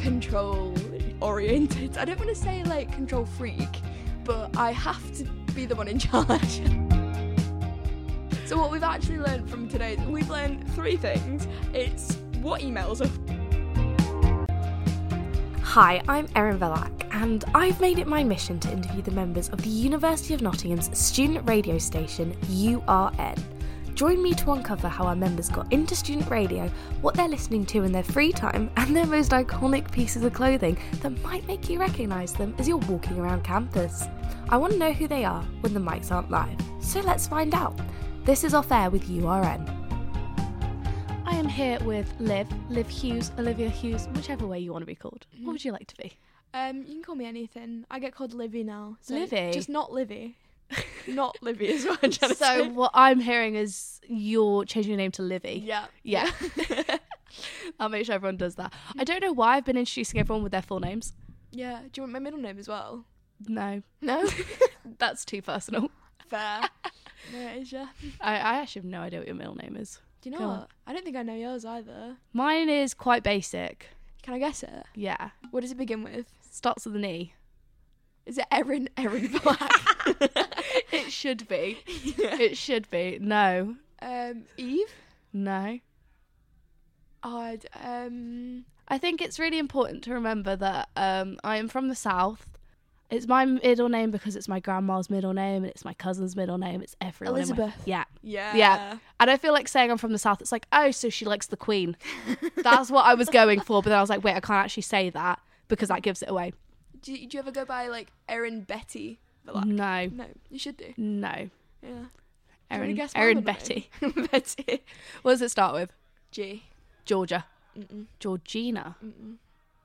control oriented. I don't want to say like control freak, but I have to be the one in charge. So what we've actually learned from today, we've learned 3 things. It's what emails are. Hi, I'm Erin Velak, and I've made it my mission to interview the members of the University of Nottingham's student radio station, URN. Join me to uncover how our members got into student radio, what they're listening to in their free time, and their most iconic pieces of clothing that might make you recognise them as you're walking around campus. I want to know who they are when the mics aren't live, so let's find out. This is Off Air with URN. I am here with Liv Hughes, Olivia Hughes, whichever way you want to be called. What would you like to be? You can call me anything. I get called Livy now. So Livy? Just not Livy. Not Livy is what I'm trying to say. So what I'm hearing is you're changing your name to Livy. Yeah. I'll make sure everyone does that. I don't know why I've been introducing everyone with their full names. Yeah. Do you want my middle name as well? No. No? That's too personal. Fair. No, it is, yeah. I actually have no idea what your middle name is. Do you know what? I don't think I know yours either. Mine is quite basic. Can I guess it? Yeah. What does it begin with? Starts with an E. Is it Erin Black? It should be. Yeah. It should be. No. Eve? No. I think it's really important to remember that I am from the south. It's my middle name because it's my grandma's middle name and it's my cousin's middle name. It's everyone. Elizabeth. Yeah. Yeah. And I feel like saying I'm from the south, it's like, oh, so she likes the Queen. That's what I was going for. But then I was like, wait, I can't actually say that because that gives it away. Do you ever go by like Erin Betty? Black? No. No, you should do. No. Yeah. Erin Betty. Betty. What does it start with? G. Georgia. Mm-mm. Georgina. Mm-mm.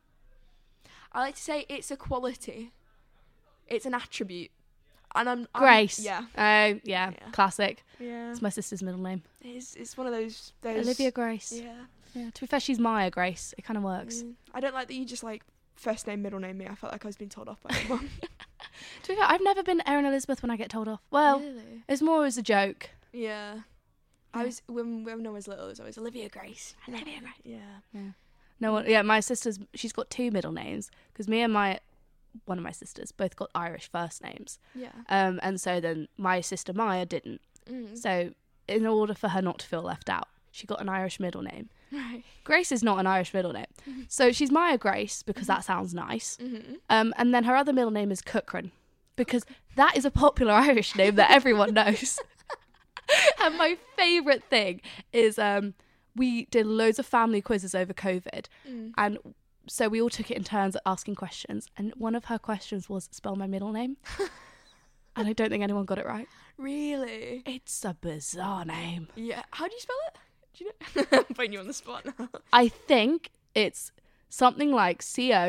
I like to say it's a quality. It's an attribute. And I'm Grace. Yeah. Oh, yeah. Classic. Yeah. It's my sister's middle name. It's one of those Olivia Grace. Yeah. To be fair, she's Maya Grace. It kind of works. I don't like that you just like first name, middle name me. I felt like I was being told off by my mum. To be fair, I've never been Erin Elizabeth when I get told off. Well, really? it's more as a joke. Yeah. I was when I was little. It was always Olivia Grace. Olivia Grace. Yeah. No one. Yeah, my sister's. She's got 2 middle names because me and one of my sisters both got Irish first names. Yeah. And so then my sister Maya didn't. So in order for her not to feel left out, she got an Irish middle name. Right. Grace is not an Irish middle name. So she's Maya Grace because that sounds nice. Mm-hmm. And then her other middle name is Cookran because that is a popular Irish name that everyone knows. And my favourite thing is we did loads of family quizzes over COVID. And so we all took it in turns at asking questions. And one of her questions was, spell my middle name. And I don't think anyone got it right. Really? It's a bizarre name. Yeah. How do you spell it? Do you know? I'm putting you on the spot now. I think it's something like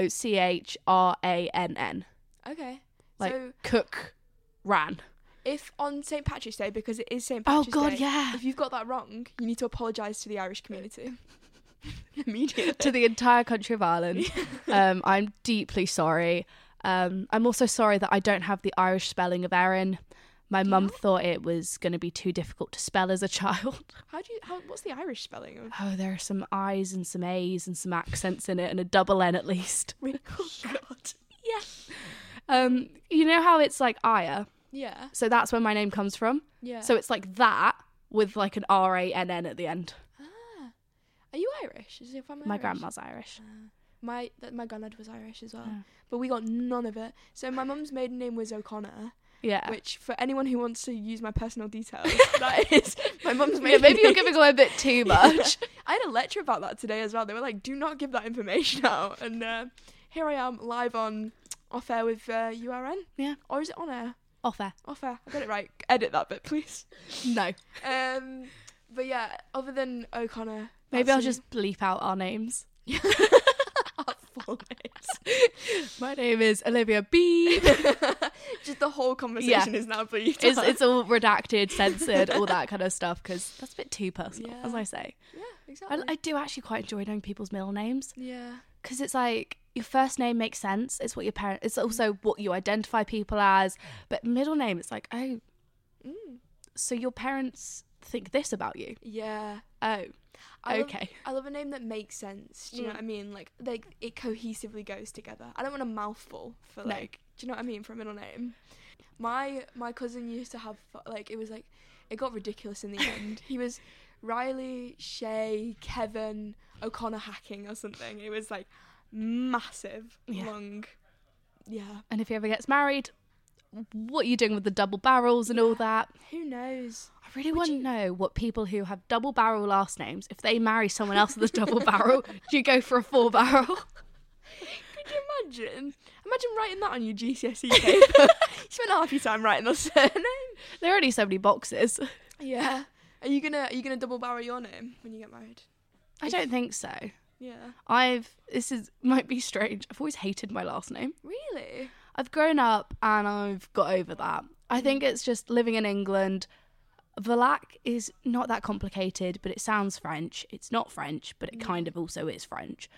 Cochrann. Okay. Like so cook ran. if on St. Patrick's Day, because it is St. Patrick's God, Day, yeah. if you've got that wrong, you need to apologise to the Irish community. Immediately. To the entire country of Ireland. I'm deeply sorry. I'm also sorry that I don't have the Irish spelling of Erin. My mum thought it was going to be too difficult to spell as a child. What's the Irish spelling of? Oh, there are some I's and some A's and some accents in it and a double N at least. Oh, God. Yeah. You know how it's like Aya? Yeah. So that's where my name comes from. Yeah. So it's like that with like an R-A-N-N at the end. Ah. Are you Irish? Is your family My Irish? grandma's Irish. My granddad was Irish as well. Yeah. But we got none of it. So my mum's maiden name was O'Connor. Yeah. Which, for anyone who wants to use my personal details, that is my mum's maiden Yeah, maybe you're name. giving away a bit too much. I had a lecture about that today as well. They were like, do not give that information out. And here I am, live on Off Air with URN. Yeah. Or is it on air? Off air. Off Air. I got it right. Edit that bit, please. No. But yeah, other than O'Connor... Maybe I'll just bleep out our names. our full names. My name is Olivia B. Just the whole conversation is now bleeped. It's all redacted, censored, all that kind of stuff, because that's a bit too personal, as I say. Yeah, exactly. I do actually quite enjoy knowing people's middle names. Yeah. Because it's like, your first name makes sense. It's what your parents... It's also what you identify people as. But middle name, it's like, oh, so your parents think this about you? Yeah. Oh. I Okay. love a name that makes sense. Do you know what I mean? Like it cohesively goes together. I don't want a mouthful for No. like. Do you know what I mean for a middle name? My cousin used to have like it got ridiculous in the end. He was Riley, Shay, Kevin, O'Connor Hacking or something. It was like massive, long. Yeah. And if he ever gets married, what are you doing with the double barrels and all that? Who knows? I really want to know what people who have double barrel last names, if they marry someone else with a double barrel, do you go for a 4 barrel? Could you imagine? Imagine writing that on your GCSE paper. You spent half your time writing the surname. There are only so many boxes. Yeah. Are you gonna double barrel your name when you get married? I don't think so. Yeah. Might be strange. I've always hated my last name. Really? I've grown up and I've got over that. I think it's just living in England. Valac is not that complicated, but it sounds French. It's not French, but it kind of also is French.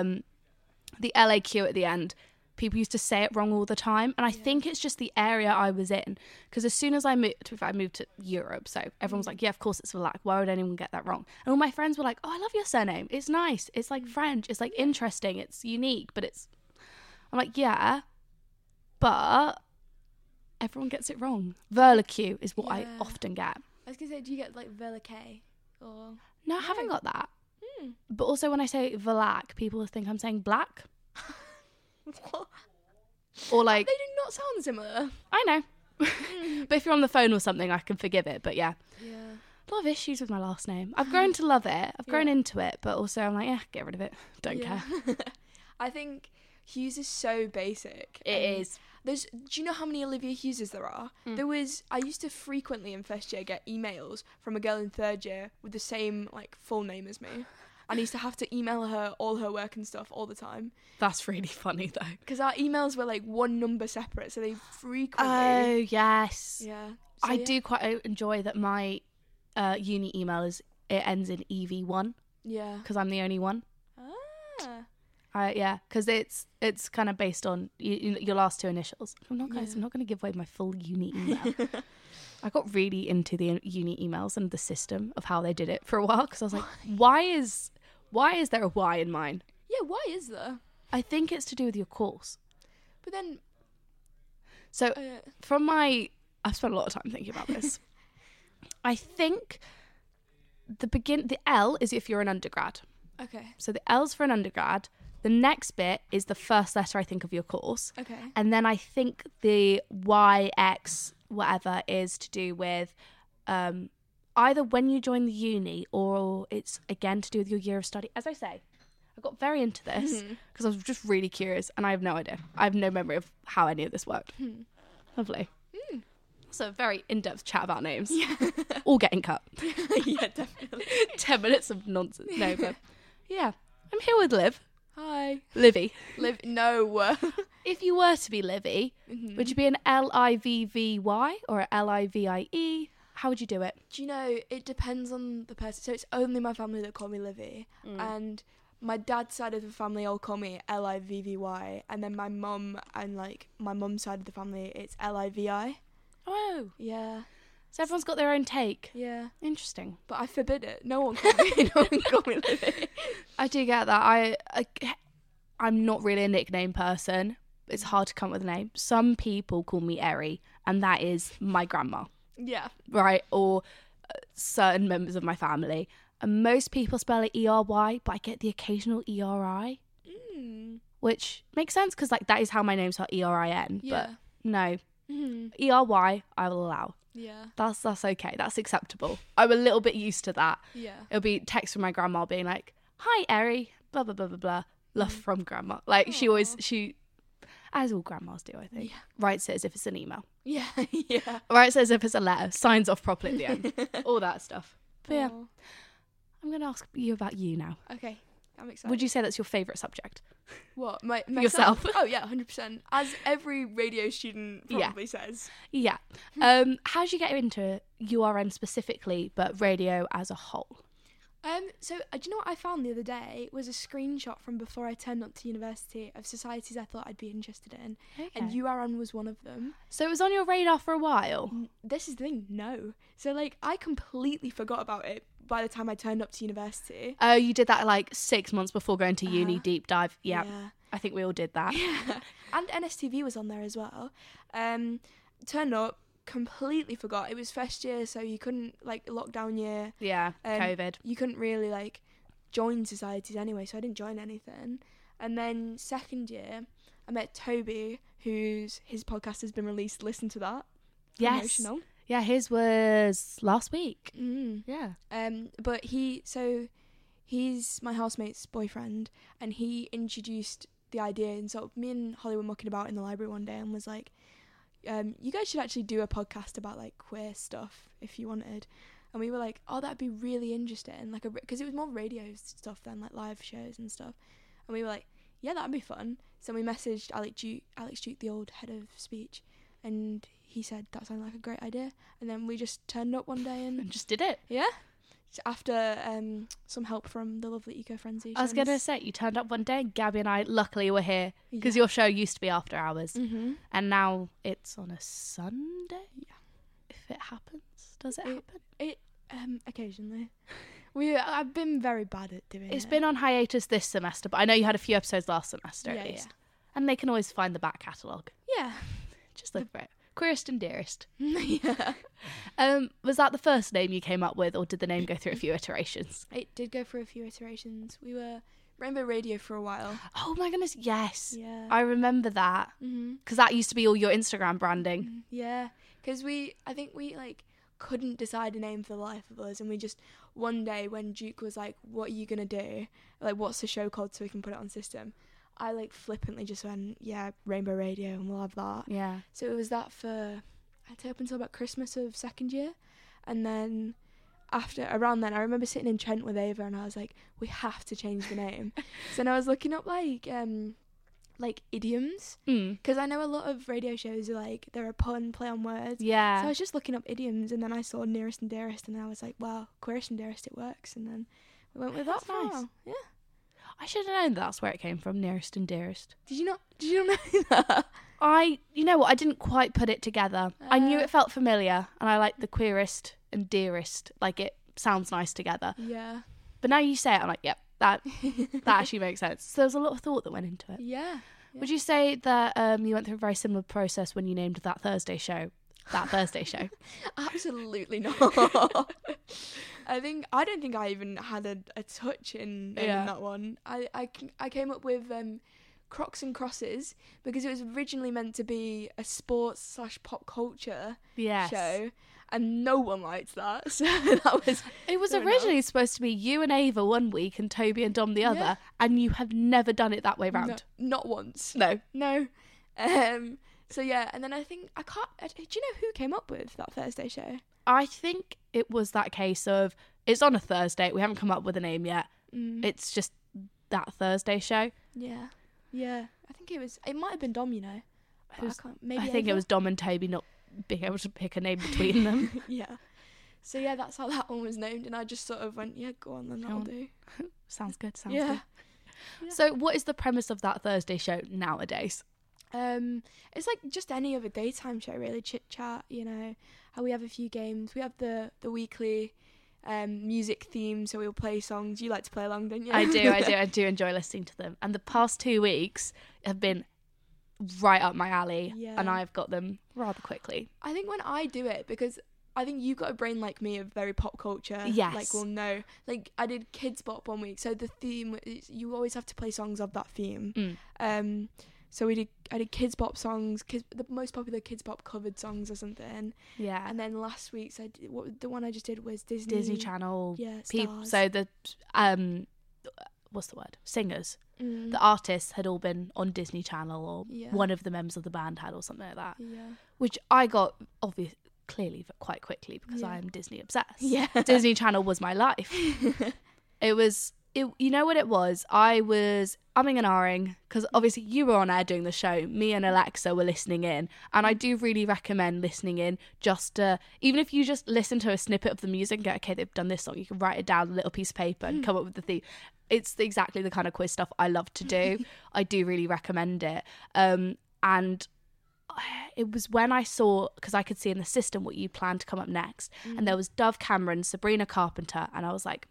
The LAQ at the end, people used to say it wrong all the time. And I think it's just the area I was in. Because as soon as I moved to Europe, so everyone was like, yeah, of course it's Valac. Why would anyone get that wrong? And all my friends were like, oh, I love your surname. It's nice. It's like French. It's like interesting. It's unique. But I'm like, yeah, but everyone gets it wrong. Verlaque is what I often get. I was going to say, do you get like Verlaque? Or... No, I haven't got that. But also when I say Valac, people think I'm saying black. What? Or like... They do not sound similar. I know. But if you're on the phone or something, I can forgive it. But yeah. Yeah. A lot of issues with my last name. I've grown to love it. I've grown into it. But also I'm like, yeah, get rid of it. Don't care. I think Hughes is so basic. It is. Do you know how many Olivia Hugheses there are? I used to frequently in first year get emails from a girl in third year with the same like full name as me. And I used to have to email her all her work and stuff all the time. That's really funny though. Because our emails were like one number separate, so they frequently... Oh, yes. Yeah. So, I do quite enjoy that my uni email it ends in EV1. Yeah. Because I'm the only one. Ah. Because it's kind of based on your last 2 initials. I'm not going to give away my full uni email. I got really into the uni emails and the system of how they did it for a while because I was like, why is there a Y in mine? Yeah, why is there? I think it's to do with your course. But then... So, I've spent a lot of time thinking about this. I think the L is if you're an undergrad. Okay. So the L's for an undergrad. The next bit is the first letter, I think, of your course. Okay. And then I think the Y, X, whatever is to do with either when you join the uni or it's, again, to do with your year of study. As I say, I got very into this because I was just really curious and I have no idea. I have no memory of how any of this worked. Lovely. So a very in-depth chat about names. Yeah. All getting cut. Yeah, definitely. 10 minutes of nonsense. No, but yeah. I'm here with Liv. Hi. Livy. No. If you were to be Livy, would you be an Livvy or a Livie? How would you do it? Do you know, it depends on the person. So it's only my family that call me Livy. And my dad's side of the family all call me Livvy. And then my mum and like my mum's side of the family, it's Livi. Oh. Yeah. So everyone's got their own take. Yeah. Interesting. But I forbid it. No one call me Livy. I do get that. I'm not really a nickname person. It's hard to come up with a name. Some people call me Eri, and that is my grandma. Yeah. Right? Or certain members of my family. And most people spell it E-R-Y, but I get the occasional E-R-I. Which makes sense because like that is how my name's spelled E-R-I-N. Yeah. But no. E-R-Y, I will allow. Yeah. That's okay. That's acceptable. I'm a little bit used to that. Yeah. It'll be text from my grandma being like, hi, Eri, blah, blah, blah, blah, blah. Love from grandma. Like, she, as all grandmas do, I think, writes it as if it's an email. Yeah. Yeah. Writes it as if it's a letter. Signs off properly at the end. All that stuff. But yeah, I'm going to ask you about you now. Okay. I'm excited. Would you say that's your favourite subject? What? Myself? Yourself. Oh, yeah, 100%. As every radio student probably says. Yeah. How did you get into URN specifically, but radio as a whole? So, do you know what I found the other day? Was a screenshot from before I turned up to university of societies I thought I'd be interested in. Okay. And URN was one of them. So it was on your radar for a while? This is the thing, no. So, like, I completely forgot about it by the time I turned up to university. Oh, you did that like 6 months before going to uni deep dive. Yeah. I think we all did that. Yeah. And NSTV was on there as well. Turned up, completely forgot. It was first year, so you couldn't, like, lockdown year. Yeah, COVID. You couldn't really, like, join societies anyway, so I didn't join anything. And then second year, I met Toby, his podcast has been released. Listen to that. Yes. Emotional. Yeah, his was last week. Yeah. But he's my housemate's boyfriend, and he introduced the idea, and sort of me and Holly were mucking about in the library one day and was like, you guys should actually do a podcast about, like, queer stuff if you wanted. And we were like, oh, that'd be really interesting, like, because it was more radio stuff than, like, live shows and stuff. And we were like, yeah, that'd be fun. So we messaged Alex Duke, the old head of speech, and he said that sounded like a great idea. And then we just turned up one day and just did it. Yeah. After some help from the lovely Eco Frenzy. I was going to say, you turned up one day and Gabby and I luckily were here because your show used to be after hours. Mm-hmm. And now it's on a Sunday? Yeah. If it happens. Does it happen? It occasionally. I've been very bad at doing it. It's been on hiatus this semester, but I know you had a few episodes last semester at least. Yeah. And they can always find the back catalogue. Yeah. Just look for it. Queerest and Dearest. Yeah. Was that the first name you came up with, or did the name go through a few iterations? It did go through a few iterations. We were Rainbow Radio for a while. Oh my goodness, yes. Yeah. I remember that. Because that used to be all your Instagram branding. Yeah. Because I think we, like, couldn't decide a name for the life of us, and we just, one day when Duke was like, what are you going to do? Like, what's the show called so we can put it on system? I, like, flippantly just went, yeah, Rainbow Radio, and we'll have that. Yeah. So it was that for, I'd say, up until about Christmas of second year. And then around then, I remember sitting in Trent with Ava, and I was like, we have to change the name. So then I was looking up, like idioms. Because I know a lot of radio shows are, like, they're a pun, play on words. Yeah. So I was just looking up idioms, and then I saw Nearest and Dearest, and I was like, wow, Queerest and Dearest, it works. And then we went with that for a while. Yeah. I should have known that's where it came from, Nearest and Dearest. Did you not know that? You know what, I didn't quite put it together. I knew it felt familiar, and I like the Queerest and Dearest. Like, it sounds nice together. Yeah. But now you say it, I'm like, yep, that actually makes sense. So there's a lot of thought that went into it. Yeah. Would you say that you went through a very similar process when you named that Thursday show? Absolutely not. I don't think I even had a touch in that one. I came up with Crocs and Crosses because it was originally meant to be a sports/pop culture show, and no one liked that. So it was originally supposed to be you and Ava one week and Toby and Dom the other, and you have never done it that way round. No, not once. No. So yeah, and then I think do you know who came up with that Thursday show? I think it was that case of, it's on a Thursday, we haven't come up with a name yet. It's just that Thursday show. Yeah. I think it might have been Dom, you know. I think it was Dom and Toby not being able to pick a name between them. Yeah. So yeah, that's how that one was named, and I just sort of went, yeah, go on then, that'll do. Sounds good. Yeah. So what is the premise of that Thursday show nowadays? It's like just any other daytime show, really. Chit chat, you know, how we have a few games. We have the weekly music theme, so we'll play songs. You like to play along, don't you? I do enjoy listening to them, and the past 2 weeks have been right up my alley, and I've got them rather quickly. I think when I do it, because I think you've got a brain like me of very pop culture. Yes. Like, we'll know. Like, I did Kids Bop one week, so the theme is, you always have to play songs of that theme. So I did Kids Bop songs, the most popular Kids Bop covered songs or something. Yeah. And then last week's the one I just did was Disney Channel. Yeah, stars. So the what's the word? Singers. The artists had all been on Disney Channel, or one of the members of the band had, or something like that. Yeah. Which I got clearly quite quickly because I am Disney obsessed. Yeah. Disney Channel was my life. You know what it was? I was umming and ahhing because obviously you were on air doing the show. Me and Alexa were listening in, and I do really recommend listening in. Just even if you just listen to a snippet of the music and go, okay, they've done this song, you can write it down on a little piece of paper and come up with the theme. It's exactly the kind of quiz stuff I love to do. I do really recommend it. And it was when I saw, because I could see in the system what you planned to come up next, and there was Dove Cameron, Sabrina Carpenter, and I was like,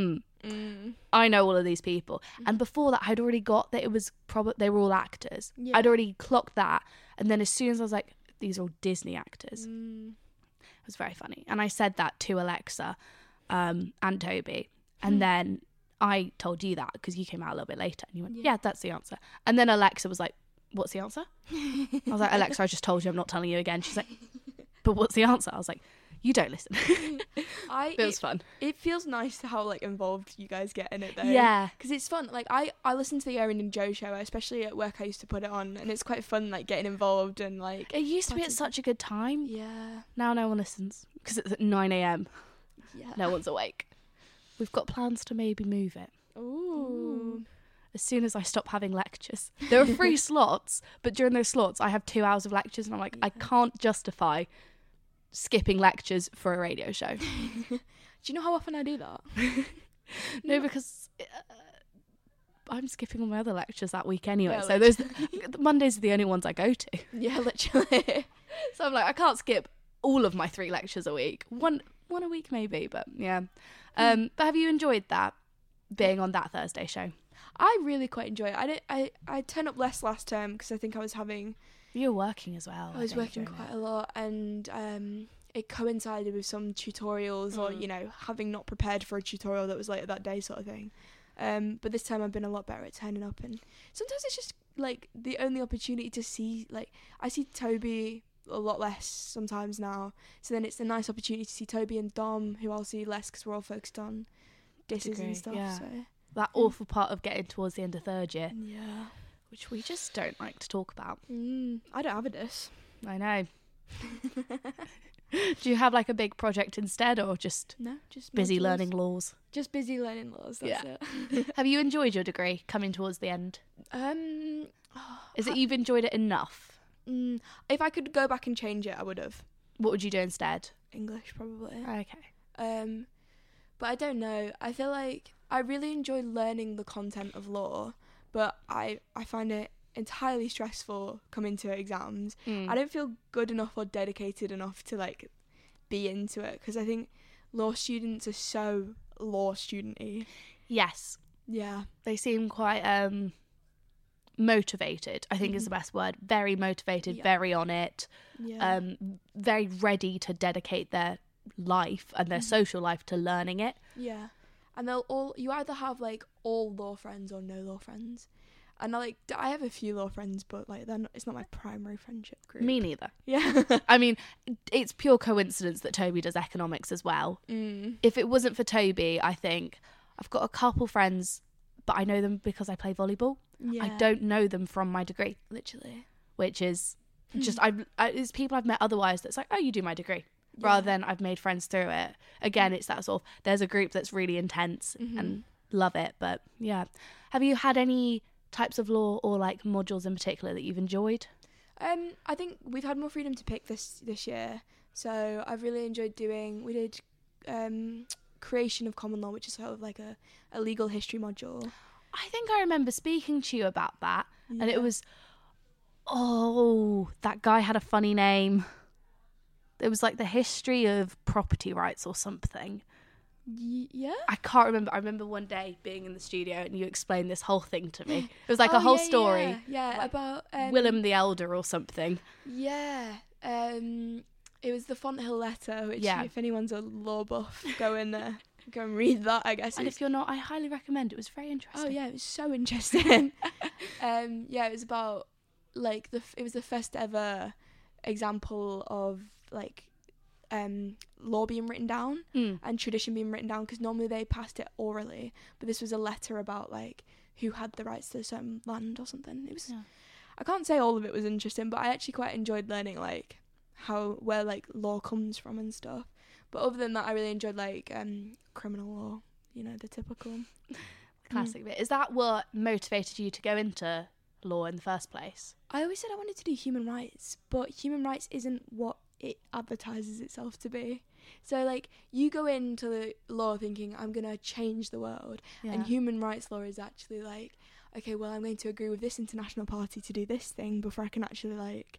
I know all of these people. And before that, I'd already got that it was they were all actors. Yeah. I'd already clocked that, and then as soon as I was like, these are all Disney actors, it was very funny. And I said that to Alexa and Toby, and then I told you that because you came out a little bit later, and you went, yeah, that's the answer. And then Alexa was like, what's the answer? I was like, Alexa, I just told you, I'm not telling you again. She's like, but what's the answer? I was like, you don't listen. It was fun. It feels nice how like involved you guys get in it though. Yeah. Because it's fun. Like I listen to the Erin and Joe show, especially at work. I used to put it on, and it's quite fun like getting involved and like. It used to be at such a good time. Yeah. Now no one listens because it's at 9 a.m. Yeah. No one's awake. We've got plans to maybe move it. Ooh. As soon as I stop having lectures. There are 3 slots, but during those slots I have 2 hours of lectures, and I'm like, I can't justify skipping lectures for a radio show. Do you know how often I do that? No, because I'm skipping all my other lectures that week anyway. Yeah, so those Mondays are the only ones I go to. Yeah, literally. So I'm like, I can't skip all of my 3 lectures a week. One a week maybe, but yeah. But have you enjoyed that, being on that Thursday show? I really quite enjoy it. I turned up less last term because I think I was having. You were working as well. I was working quite a lot, and it coincided with some tutorials or, you know, having not prepared for a tutorial that was later that day sort of thing. But this time I've been a lot better at turning up, and sometimes it's just like the only opportunity to see, like, I see Toby a lot less sometimes now, so then it's a nice opportunity to see Toby and Dom, who I'll see less because we're all focused on disses and stuff. Yeah. So That awful part of getting towards the end of 3rd year, yeah, which we just don't like to talk about. I don't have a diss. I know. Do you have like a big project instead, or just busy learning laws? Just busy learning laws. That's it. Have you enjoyed your degree coming towards the end? Is it you've enjoyed it enough? If I could go back and change it, I would have. What would you do instead? English, probably. Okay. But I don't know. I feel like I really enjoy learning the content of law, but I find it entirely stressful coming to exams. I don't feel good enough or dedicated enough to like be into it, because I think law students are so law studenty. Yes. Yeah. They seem quite motivated, I think is the best word. Very motivated, very on it. Yeah. Very ready to dedicate their life and their social life to learning it. Yeah. And you either have like all law friends or no law friends. And I have a few law friends, but like it's not my primary friendship group. Me neither. Yeah. I mean, it's pure coincidence that Toby does economics as well. If it wasn't for Toby, I think I've got a couple friends, but I know them because I play volleyball. Yeah. I don't know them from my degree. Literally. Which is just, it's people I've met otherwise that's like, oh, you do my degree. Rather than I've made friends through it. Again, it's that sort of, there's a group that's really intense and love it. But yeah. Have you had any types of law or like modules in particular that you've enjoyed? I think we've had more freedom to pick this year. So I've really enjoyed we did creation of common law, which is sort of like a legal history module. I think I remember speaking to you about that. Yeah. And it was, that guy had a funny name. It was like the history of property rights or something. Yeah? I can't remember. I remember one day being in the studio and you explained this whole thing to me. It was like a whole story. Yeah, like about... Willem the Elder or something. Yeah. It was the Fonthill Letter, which if anyone's a law buff, go and read that, I guess. And if you're not, I highly recommend. It was very interesting. Oh, yeah, it was so interesting. It was about, like, it was the first ever example of, like, law being written down and tradition being written down, because normally they passed it orally, but this was a letter about like who had the rights to a certain land or something. It was I can't say all of it was interesting, but I actually quite enjoyed learning like where like law comes from and stuff. But other than that, I really enjoyed like criminal law, you know, the typical classic bit. Is that what motivated you to go into law in the first place? I always said I wanted to do human rights, but human rights isn't what it advertises itself to be. So like you go into the law thinking I'm gonna change the world, and human rights law is actually like, okay, well I'm going to agree with this international party to do this thing before I can actually like,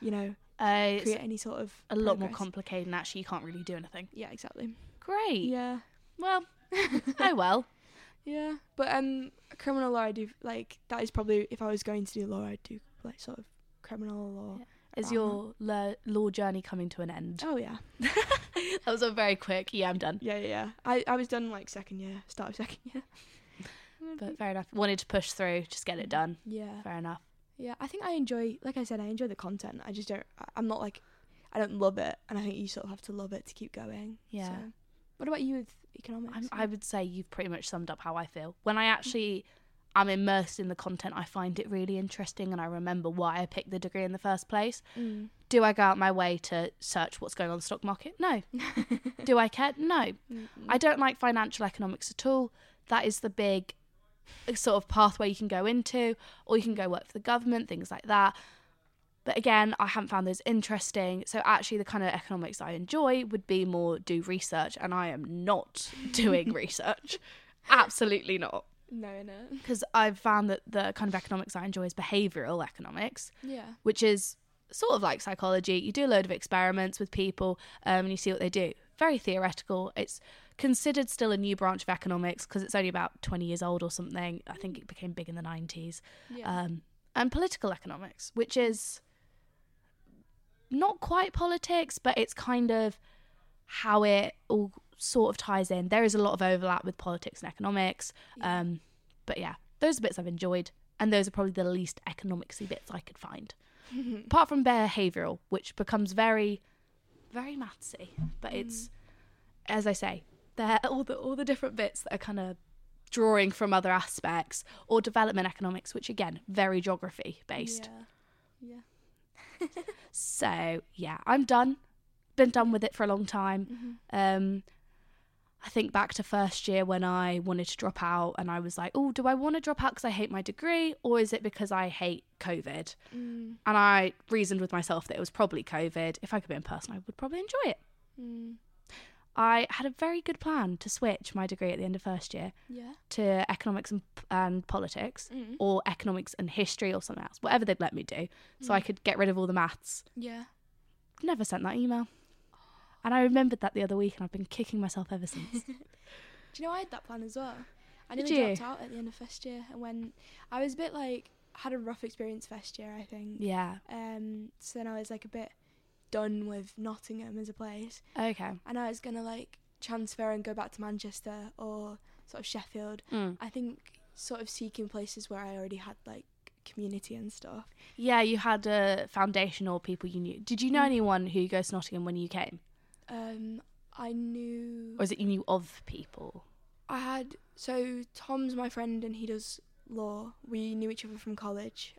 you know, It's create any sort of a lot more progress. complicated, and actually you can't really do anything. Yeah, exactly. Great. Yeah. Well, oh well. Yeah. But criminal law, I do, like, that is probably, if I was going to do law, I'd do, like, sort of criminal law. Yeah. Is around your law journey coming to an end? that. Oh, yeah. That was a very quick, yeah, I'm done. Yeah. I was done, like, start of second year. But fair enough. Wanted to push through, just get it done. Yeah. Fair enough. Yeah, I think I enjoy, like I said, I enjoy the content. I just don't, I'm not like, I don't love it. And I think you sort of have to love it to keep going. Yeah. So. What about you with economics? I would say you've pretty much summed up how I feel. When I actually am immersed in the content, I find it really interesting, and I remember why I picked the degree in the first place. Mm. Do I go out my way to search what's going on in the stock market? No. Do I care? No. I don't like financial economics at all. That is the big sort of pathway you can go into, or you can go work for the government, things like that. But again, I haven't found those interesting. So actually the kind of economics I enjoy would be more do research, and I am not doing research. Absolutely not. No. Because I've found that the kind of economics I enjoy is behavioural economics, Yeah. which is sort of like psychology. You do a load of experiments with people and you see what they do. Very theoretical. It's considered still a new branch of economics because it's only about 20 years old or something. I think it became big in the 90s. Yeah. And political economics, which is not quite politics, but it's kind of how it all sort of ties in. There is a lot of overlap with politics and economics. Yeah. But yeah, those are bits I've enjoyed, and those are probably the least economicsy bits I could find. Apart from behavioural, which becomes very, very mathsy. But it's, as I say, they're all the different bits that are kind of drawing from other aspects, or development economics, which again, very geography based. Yeah. So yeah, I'm done. Been done with it for a long time. I think back to first year when I wanted to drop out, and I was like, oh, do I want to drop out because I hate my degree, or is it because I hate COVID? And I reasoned with myself that it was probably COVID. If I could be in person, I would probably enjoy it. I had a very good plan to switch my degree at the end of first year to economics and politics, or economics and history, or something else, whatever they'd let me do, so I could get rid of all the maths. Yeah. Never sent that email. And I remembered that the other week, and I've been kicking myself ever since. Do you know I had that plan as well? I Did nearly you? dropped out at the end of first year, and when I was a bit like, had a rough experience first year, I think. Yeah. So then I was like a bit done with Nottingham as a place, Okay. and I was gonna like transfer and go back to Manchester or sort of Sheffield. I think sort of seeking places where I already had like community and stuff. Yeah, you had a foundation or people you knew. Did you know anyone who goes to Nottingham when you came? I knew. Or is it you knew of people? I had, so Tom's my friend and he does law. We knew each other from college.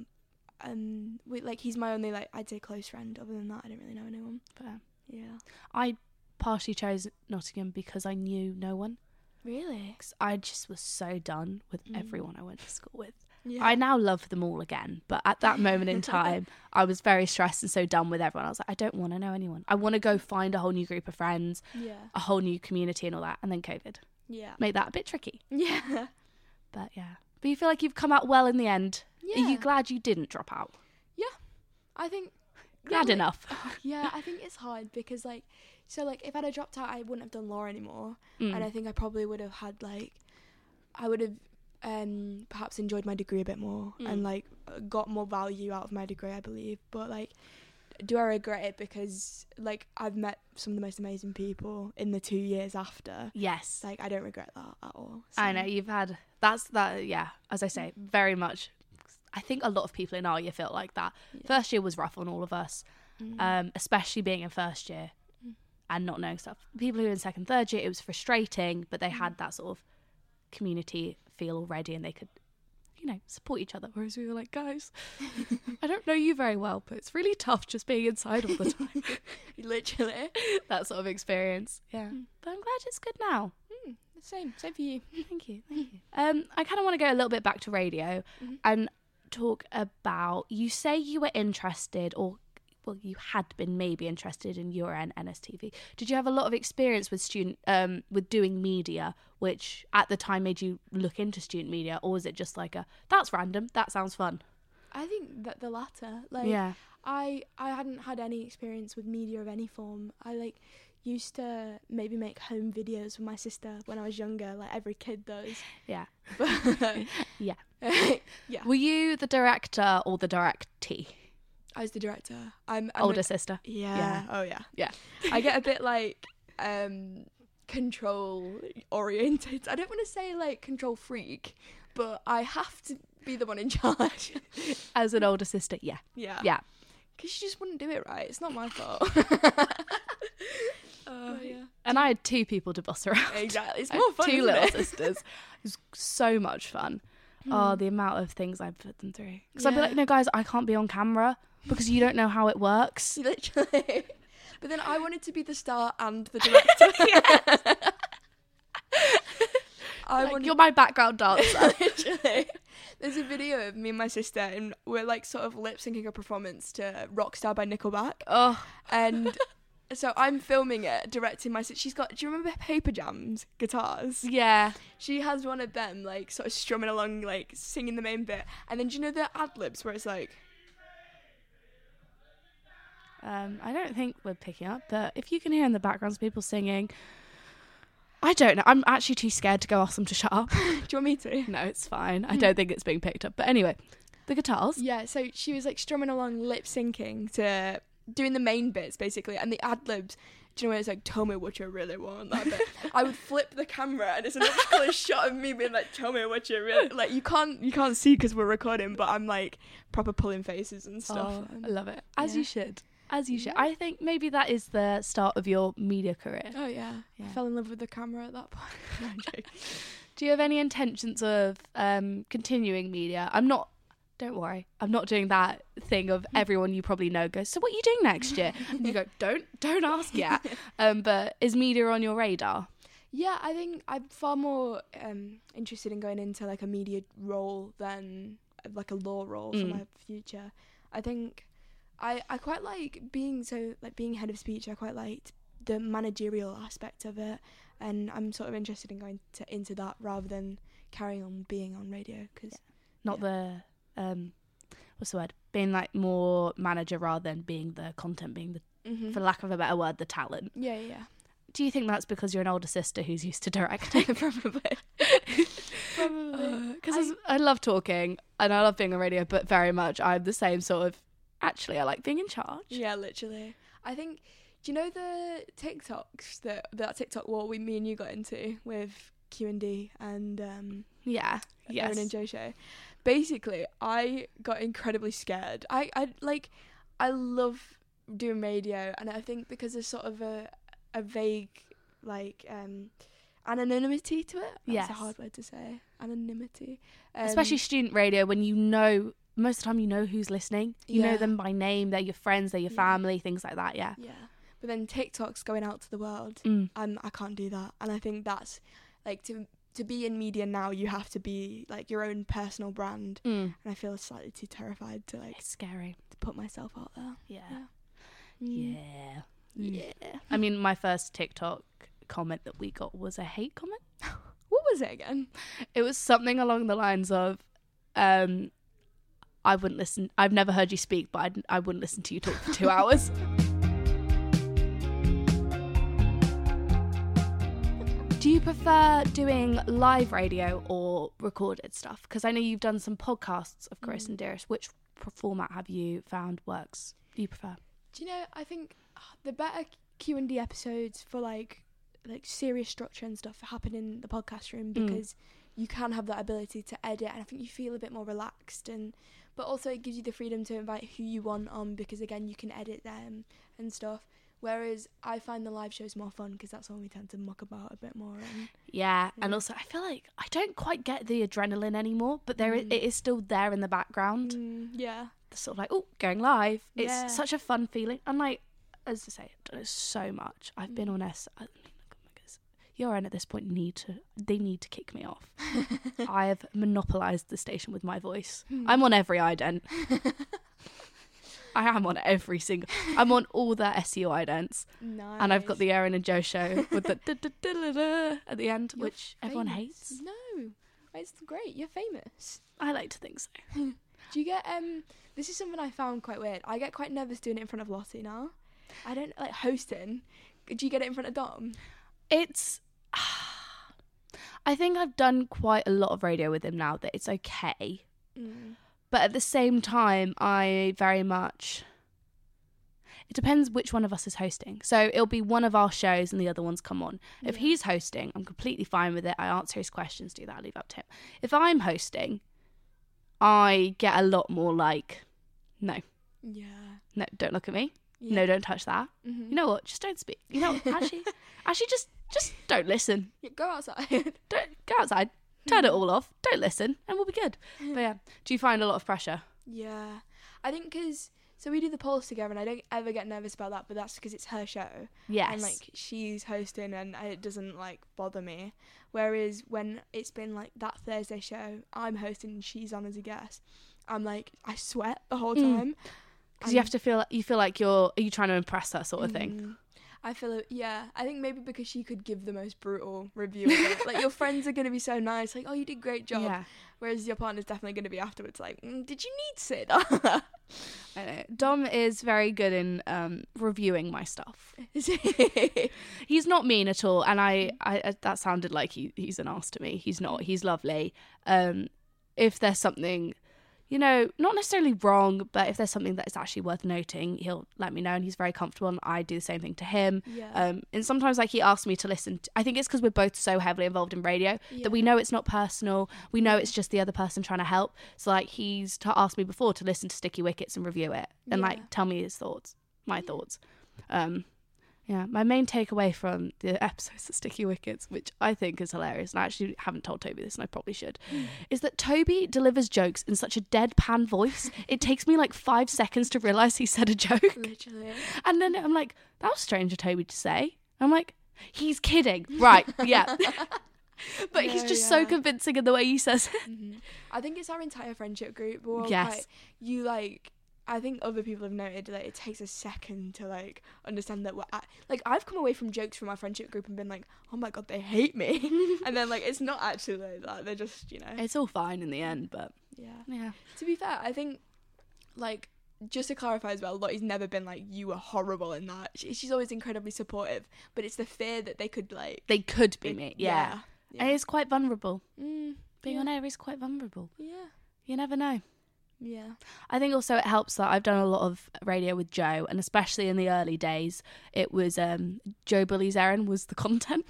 And we, like, he's my only, like, I'd say close friend. Other than that, I didn't really know anyone. But Yeah. I partially chose Nottingham because I knew no one. Really? 'Cause I just was so done with everyone I went to school with. Yeah. I now love them all again, but at that moment in time, I was very stressed and so done with everyone. I was like, I don't want to know anyone. I want to go find a whole new group of friends, a whole new community and all that, and then COVID. Yeah. Made that a bit tricky. Yeah. But yeah. But you feel like you've come out well in the end. Yeah. Are you glad you didn't drop out? I think. Glad like, enough. Yeah, I think it's hard because, like, so, like, if I'd have dropped out, I wouldn't have done law anymore. And I think I probably would have had, like, I would have perhaps enjoyed my degree a bit more and, like, got more value out of my degree, I believe. But, like, do I regret it? Because, like, I've met some of the most amazing people in the 2 years after. Yes. Like, I don't regret that at all. So. I know, you've had, yeah, as I say, very much. I think a lot of people in our year felt like that. Yeah. First year was rough on all of us, especially being in first year and not knowing stuff. People who were in second, third year, it was frustrating, but they had that sort of community feel already and they could, you know, support each other. Whereas we were like, guys, I don't know you very well, but it's really tough just being inside all the time. Literally. That sort of experience. Yeah. But I'm glad it's good now. Same for you. Thank you. I kind of want to go a little bit back to radio and talk about, you say you were interested, or well, you had been maybe interested in URN NSTV. Did you have a lot of experience with with doing media, which at the time made you look into student media, or was it just like that's random, that sounds fun? I think that the latter. Like, Yeah. I hadn't had any experience with media of any form. I used to maybe make home videos with my sister when I was younger, like every kid does. Yeah. But Yeah. yeah. Were you the director or the directee? I was the director. I'm Older sister. Yeah. Yeah. Oh yeah. Yeah. I get a bit like control oriented. I don't want to say like control freak, but I have to be the one in charge. As an older sister, yeah. Yeah. Yeah. Because she just wouldn't do it right. It's not my fault. Yeah. And I had 2 people to boss around. Exactly. It's I had more fun, 2 isn't little it? sisters. It was so much fun. Oh, the amount of things I put them through. Because I'd be Yeah. like, no, guys, I can't be on camera because you don't know how it works. Literally. But then I wanted to be the star and the director. You're my background dancer. Literally. There's a video of me and my sister, and we're like sort of lip syncing a performance to Rockstar by Nickelback. Oh, And so I'm filming it, directing my sister. She's got, do you remember Paper Jams guitars? yeah. She has one of them, like sort of strumming along, like singing the main bit. And then do you know the ad libs where it's like, I don't think we're picking up, but if you can hear in the background people singing, I don't know. I'm actually too scared to go ask them to shut up. do you want me to? No, it's fine. I don't think it's being picked up. But anyway, the guitars. Yeah, so she was like strumming along, lip syncing to doing the main bits basically, and the ad libs. Do you know when it's like, tell me what you really want, that bit? I would flip the camera and it's an close shot of me being like, tell me what you really like. You can't see because we're recording, but I'm like proper pulling faces and stuff. Oh, I love it. As Yeah. you should. As you should. Yeah. I think maybe that is the start of your media career. Oh yeah. Yeah. I fell in love with the camera at that point. No, I'm joking. Do you have any intentions of continuing media? Don't worry, I'm not doing that thing of everyone you probably know goes, so what are you doing next year? And you go, don't ask yet. But is media on your radar? Yeah, I think I'm far more interested in going into like a media role than like a law role for my future. I think I quite like being head of speech. I quite liked the managerial aspect of it, and I'm sort of interested in going into that rather than carrying on being on radio. Cause, Not the what's the word? Being like more manager rather than being the content, being the, for lack of a better word, the talent. Yeah. Do you think that's because you're an older sister who's used to directing? Probably. Because I love talking and I love being on radio, but very much I'm the same sort of, actually I like being in charge. Yeah, literally. I think, do you know the TikToks, that TikTok war me and you got into with Q&D and Yeah. Yes. Erin and Joe show? Basically, I got incredibly scared. I love doing radio, and I think because there's sort of a vague anonymity to it. That's a Yes. hard word to say. Anonymity. Especially student radio, when you know, most of the time you know who's listening. You know Yeah. them by name, they're your friends, they're your Yeah. family, things like that, yeah. Yeah. But then TikTok's going out to the world. I can't do that. And I think that's like to be in media now, you have to be like your own personal brand. And I feel slightly too terrified to like It's scary. to put myself out there. Yeah. Yeah. Yeah. Yeah. I mean, my first TikTok comment that we got was a hate comment. What was it again? It was something along the lines of, I wouldn't listen. I've never heard you speak, but I wouldn't listen to you talk for 2 hours. Do you prefer doing live radio or recorded stuff? Because I know you've done some podcasts of Chris and Dearest. Which format have you found works? Do you prefer? Do you know, I think the better Q&D episodes for like serious structure and stuff happen in the podcast room, because you can have that ability to edit, and I think you feel a bit more relaxed, but also it gives you the freedom to invite who you want on, because again you can edit them and stuff. Whereas I find the live shows more fun because that's when we tend to muck about a bit more. Yeah, and also I feel like I don't quite get the adrenaline anymore, but it is still there in the background. Yeah. Sort of like, oh, going live. It's Yeah. such a fun feeling. And like, as I say, I've done it so much. I've been on URN at this point they need to kick me off. I have monopolised the station with my voice. I'm on every ident. I am on every single. I'm on all the SEO idents. Nice. And I've got the Erin and Joe show with the at the end, You're which everyone famous. hates. No, it's great. You're famous. I like to think so. Do you get this is something I found quite weird. I get quite nervous doing it in front of Lottie now. I don't like hosting. Do you get it in front of Dom? It's I think I've done quite a lot of radio with him now that it's okay. But at the same time, I very much... It depends which one of us is hosting. So it'll be one of our shows and the other ones come on. Yeah. If he's hosting, I'm completely fine with it. I answer his questions, do that, I leave up to him. If I'm hosting, I get a lot more like, no. Yeah. No, don't look at me. Yeah. No, don't touch that. Mm-hmm. You know what? Just don't speak. You know what? Actually, just don't listen. Yeah, go outside. Go outside. Turn it all off. Don't listen, and we'll be good. But yeah, do you find a lot of pressure? Yeah, I think because we do the polls together, and I don't ever get nervous about that. But that's because it's her show. Yes. And like she's hosting, and it doesn't like bother me. Whereas when it's been like that Thursday show, I'm hosting and she's on as a guest. I'm like, I sweat the whole time. Because you feel like are you trying to impress her sort of thing. I feel it, yeah. I think maybe because she could give the most brutal review of it. Like, your friends are going to be so nice, like, oh, you did a great job. Yeah. Whereas your partner's definitely going to be afterwards like, did you need Sid? I know. Dom is very good in reviewing my stuff. He's not mean at all, and I that sounded like he's an arse to me. He's not. He's lovely. If there's something... not necessarily wrong, but if there's something that is actually worth noting, he'll let me know, and he's very comfortable, and I do the same thing to him. Yeah. And sometimes, like, he asks me to listen. I think it's because we're both so heavily involved in radio that we know it's not personal. We know it's just the other person trying to help. So, like, he's asked me before to listen to Sticky Wickets and review it and, like, tell me my thoughts. Yeah, my main takeaway from the episodes of Sticky Wickets, which I think is hilarious, and I actually haven't told Toby this, and I probably should, is that Toby delivers jokes in such a deadpan voice. It takes me like 5 seconds to realise he said a joke. Literally. And then I'm like, that was strange of Toby to say. I'm like, he's kidding. Right, yeah. But he's just so convincing in the way he says it. Mm-hmm. I think it's our entire friendship group. We're all quite, I think other people have noted that it takes a second to like understand that I've come away from jokes from our friendship group and been like, oh my god, they hate me. And then like it's not actually like that. They're just, it's all fine in the end, but yeah. To be fair, I think like just to clarify as well, Lottie's never been like, you were horrible in that. She's always incredibly supportive, but it's the fear that they could be me. Yeah. And it's quite vulnerable. Being on air is quite vulnerable. Yeah. You never know. Yeah. I think also it helps that I've done a lot of radio with Joe, and especially in the early days, it was Joe bullies Erin was the content.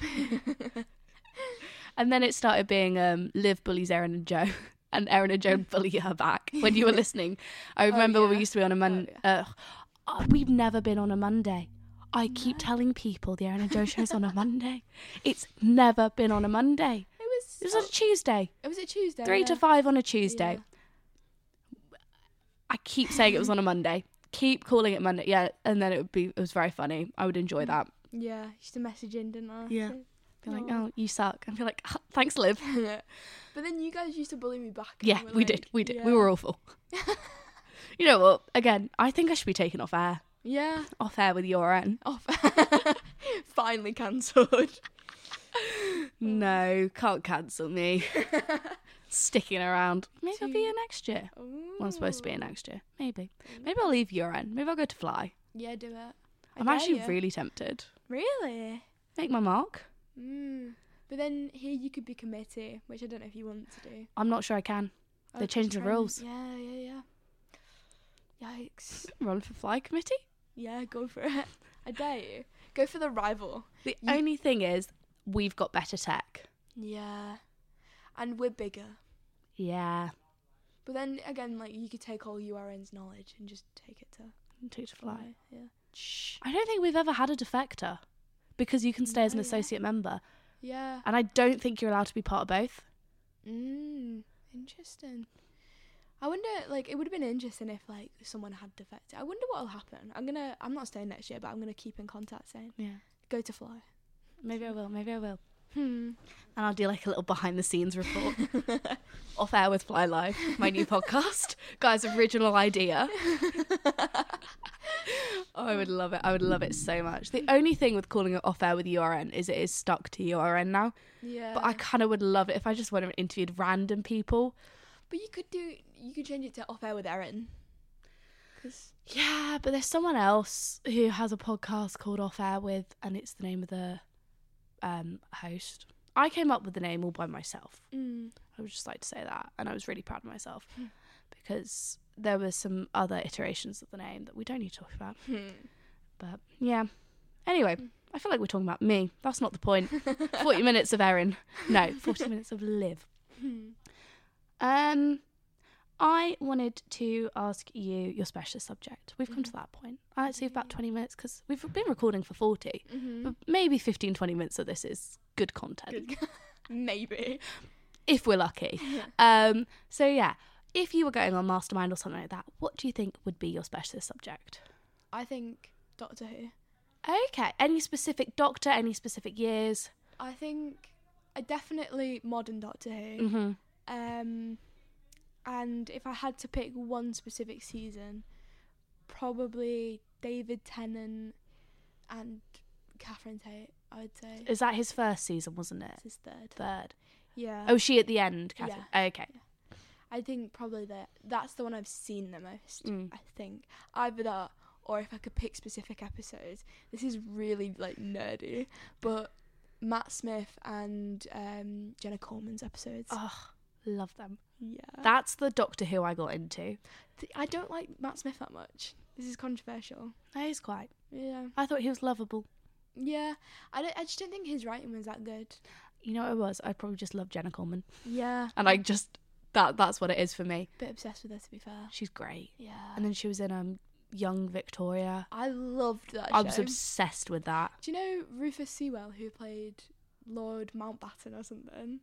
And then it started being Liv bullies Erin and Joe, and Erin and Joe bully her back when you were listening. I remember when we used to be on a Monday. We've never been on a Monday. I keep telling people the Erin and Joe show's on a Monday. It's never been on a Monday. It was on a Tuesday. It was a Tuesday. 3 to 5 on a Tuesday. Yeah. I keep saying it was on a Monday. Keep calling it Monday. Yeah, and then it was very funny. I would enjoy that. Yeah, used to message in, didn't I? Yeah. Be like, oh, you suck. And be like, oh, thanks, Liv. But then you guys used to bully me back. Yeah, we did. Yeah. We were awful. You know what? Again, I think I should be taken off air. Yeah. Off air with URN. Off air. Finally cancelled. No, can't cancel me. Sticking around. Maybe I'll be here next year. Ooh. Well, I'm supposed to be here next year. Maybe I'll leave URN. Maybe I'll go to Fly. Yeah, do it. I'm actually really tempted. Really? Make my mark. But then here you could be committee, which I don't know if you want to do. I'm not sure I can. They changed the rules. Yeah. Yikes. Run for Fly committee? Yeah, go for it. I dare you. Go for the rival. The only thing is, we've got better tech. Yeah. And we're bigger. Yeah. But then again, like, you could take all URN's knowledge and just take it to Fly. Yeah. Shh. I don't think we've ever had a defector because you can stay as an associate member. Yeah. And I don't think you're allowed to be part of both. Interesting. I wonder, like, it would have been interesting if, like, someone had defected. I wonder what'll happen. I'm not staying next year, but I'm going to keep in contact saying, go to Fly. Maybe I will. And I'll do like a little behind the scenes report. Off air with Fly Live, my new podcast. Guys, original idea. Oh, I would love it so much. The only thing with calling it off air with URN is it is stuck to URN now. Yeah. But I kind of would love it if I just went and interviewed random people. But you could change it to Off Air with Erin. Yeah, but there's someone else who has a podcast called Off Air with, and it's the name of the host. I came up with the name all by myself. I would just like to say that, and I was really proud of myself because there were some other iterations of the name that we don't need to talk about. But yeah. Anyway, I feel like we're talking about me. That's not the point. 40 minutes of Erin. No, 40 minutes of Liv. I wanted to ask you your specialist subject. We've come to that point. I actually have about 20 minutes because we've been recording for 40. But maybe 15, 20 minutes of this is good content. Maybe. If we're lucky. So yeah, if you were going on Mastermind or something like that, what do you think would be your specialist subject? I think Doctor Who. Okay. Any specific Doctor, any specific years? I think definitely modern Doctor Who. And if I had to pick one specific season, probably David Tennant and Catherine Tate, I would say. Is that his first season, wasn't it? It's his third. Third. Yeah. Oh, she at the end, Catherine? Yeah. Okay. Yeah. I think probably that's the one I've seen the most, I think. Either that, or if I could pick specific episodes. This is really, like, nerdy, but Matt Smith and Jenna Coleman's episodes. Oh, love them. Yeah. That's the Doctor Who I got into. I don't like Matt Smith that much. This is controversial. No, he's quite. Yeah. I thought he was lovable. Yeah. I just don't think his writing was that good. You know what it was? I probably just loved Jenna Coleman. Yeah. And I just... That's what it is for me. Bit obsessed with her, to be fair. She's great. Yeah. And then she was in Young Victoria. I loved that show. I was obsessed with that. Do you know Rufus Sewell, who played Lord Mountbatten or something?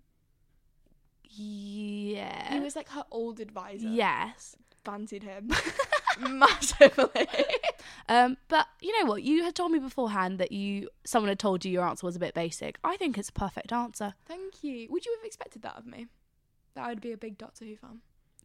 Yeah. He was like her old advisor. Yes. Fancied him. Massively. But you know what? You had told me beforehand that someone had told you your answer was a bit basic. I think it's a perfect answer. Thank you. Would you have expected that of me? That I would be a big Doctor Who fan?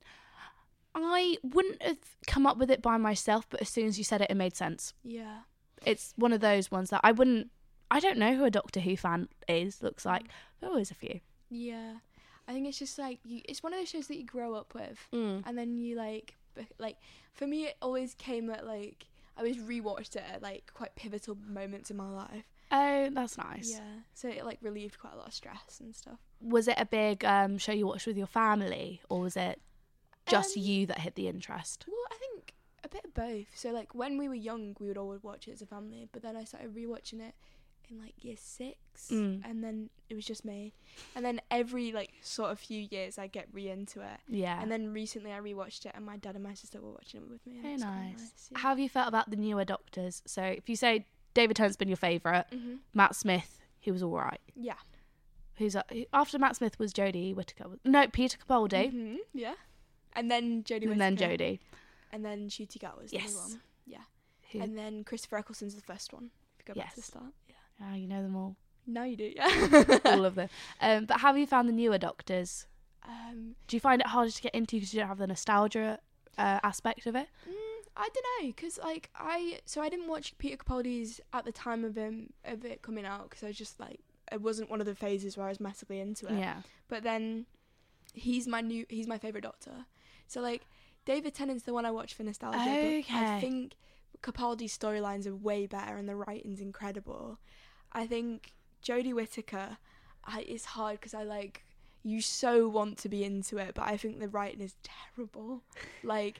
I wouldn't have come up with it by myself, but as soon as you said it, it made sense. Yeah. It's one of those ones that I don't know who a Doctor Who fan looks like. There always a few. Yeah. I think it's just like, it's one of those shows that you grow up with. And then you like, for me, it always came at like, I always rewatched it at like quite pivotal moments in my life. Oh, that's nice. Yeah. So it like relieved quite a lot of stress and stuff. Was it a big show you watched with your family, or was it just you that hit the interest? Well, I think a bit of both. So like when we were young, we would always watch it as a family, but then I started rewatching it in like year 6, and then it was just me. And then every like sort of few years I get into it. Yeah. And then recently I rewatched it, and my dad and my sister were watching it with me. Very nice. Yeah. How have you felt about the newer Doctors? So if you say David Tennant's been your favourite, Matt Smith, he was all right. Yeah. After Matt Smith was Jodie Whittaker. No, Peter Capaldi. Yeah. And then Jodie Whittaker. And then Jodie. And then Ncuti Gat was the new one. Yeah. And then Christopher Eccleston's the first one. If you go back to the start. Yeah. Oh, you know them all. Now you do, yeah. All of them. But how have you found the newer Doctors? Do you find it harder to get into because you don't have the nostalgia aspect of it? I don't know, because like I didn't watch Peter Capaldi's at the time of it coming out, because I was just like, it wasn't one of the phases where I was massively into it. Yeah. But then he's my favourite Doctor. So like David Tennant's the one I watch for nostalgia. Okay. But I think Capaldi's storylines are way better and the writing's incredible. I think Jodie Whittaker, it's hard because you so want to be into it, but I think the writing is terrible. Like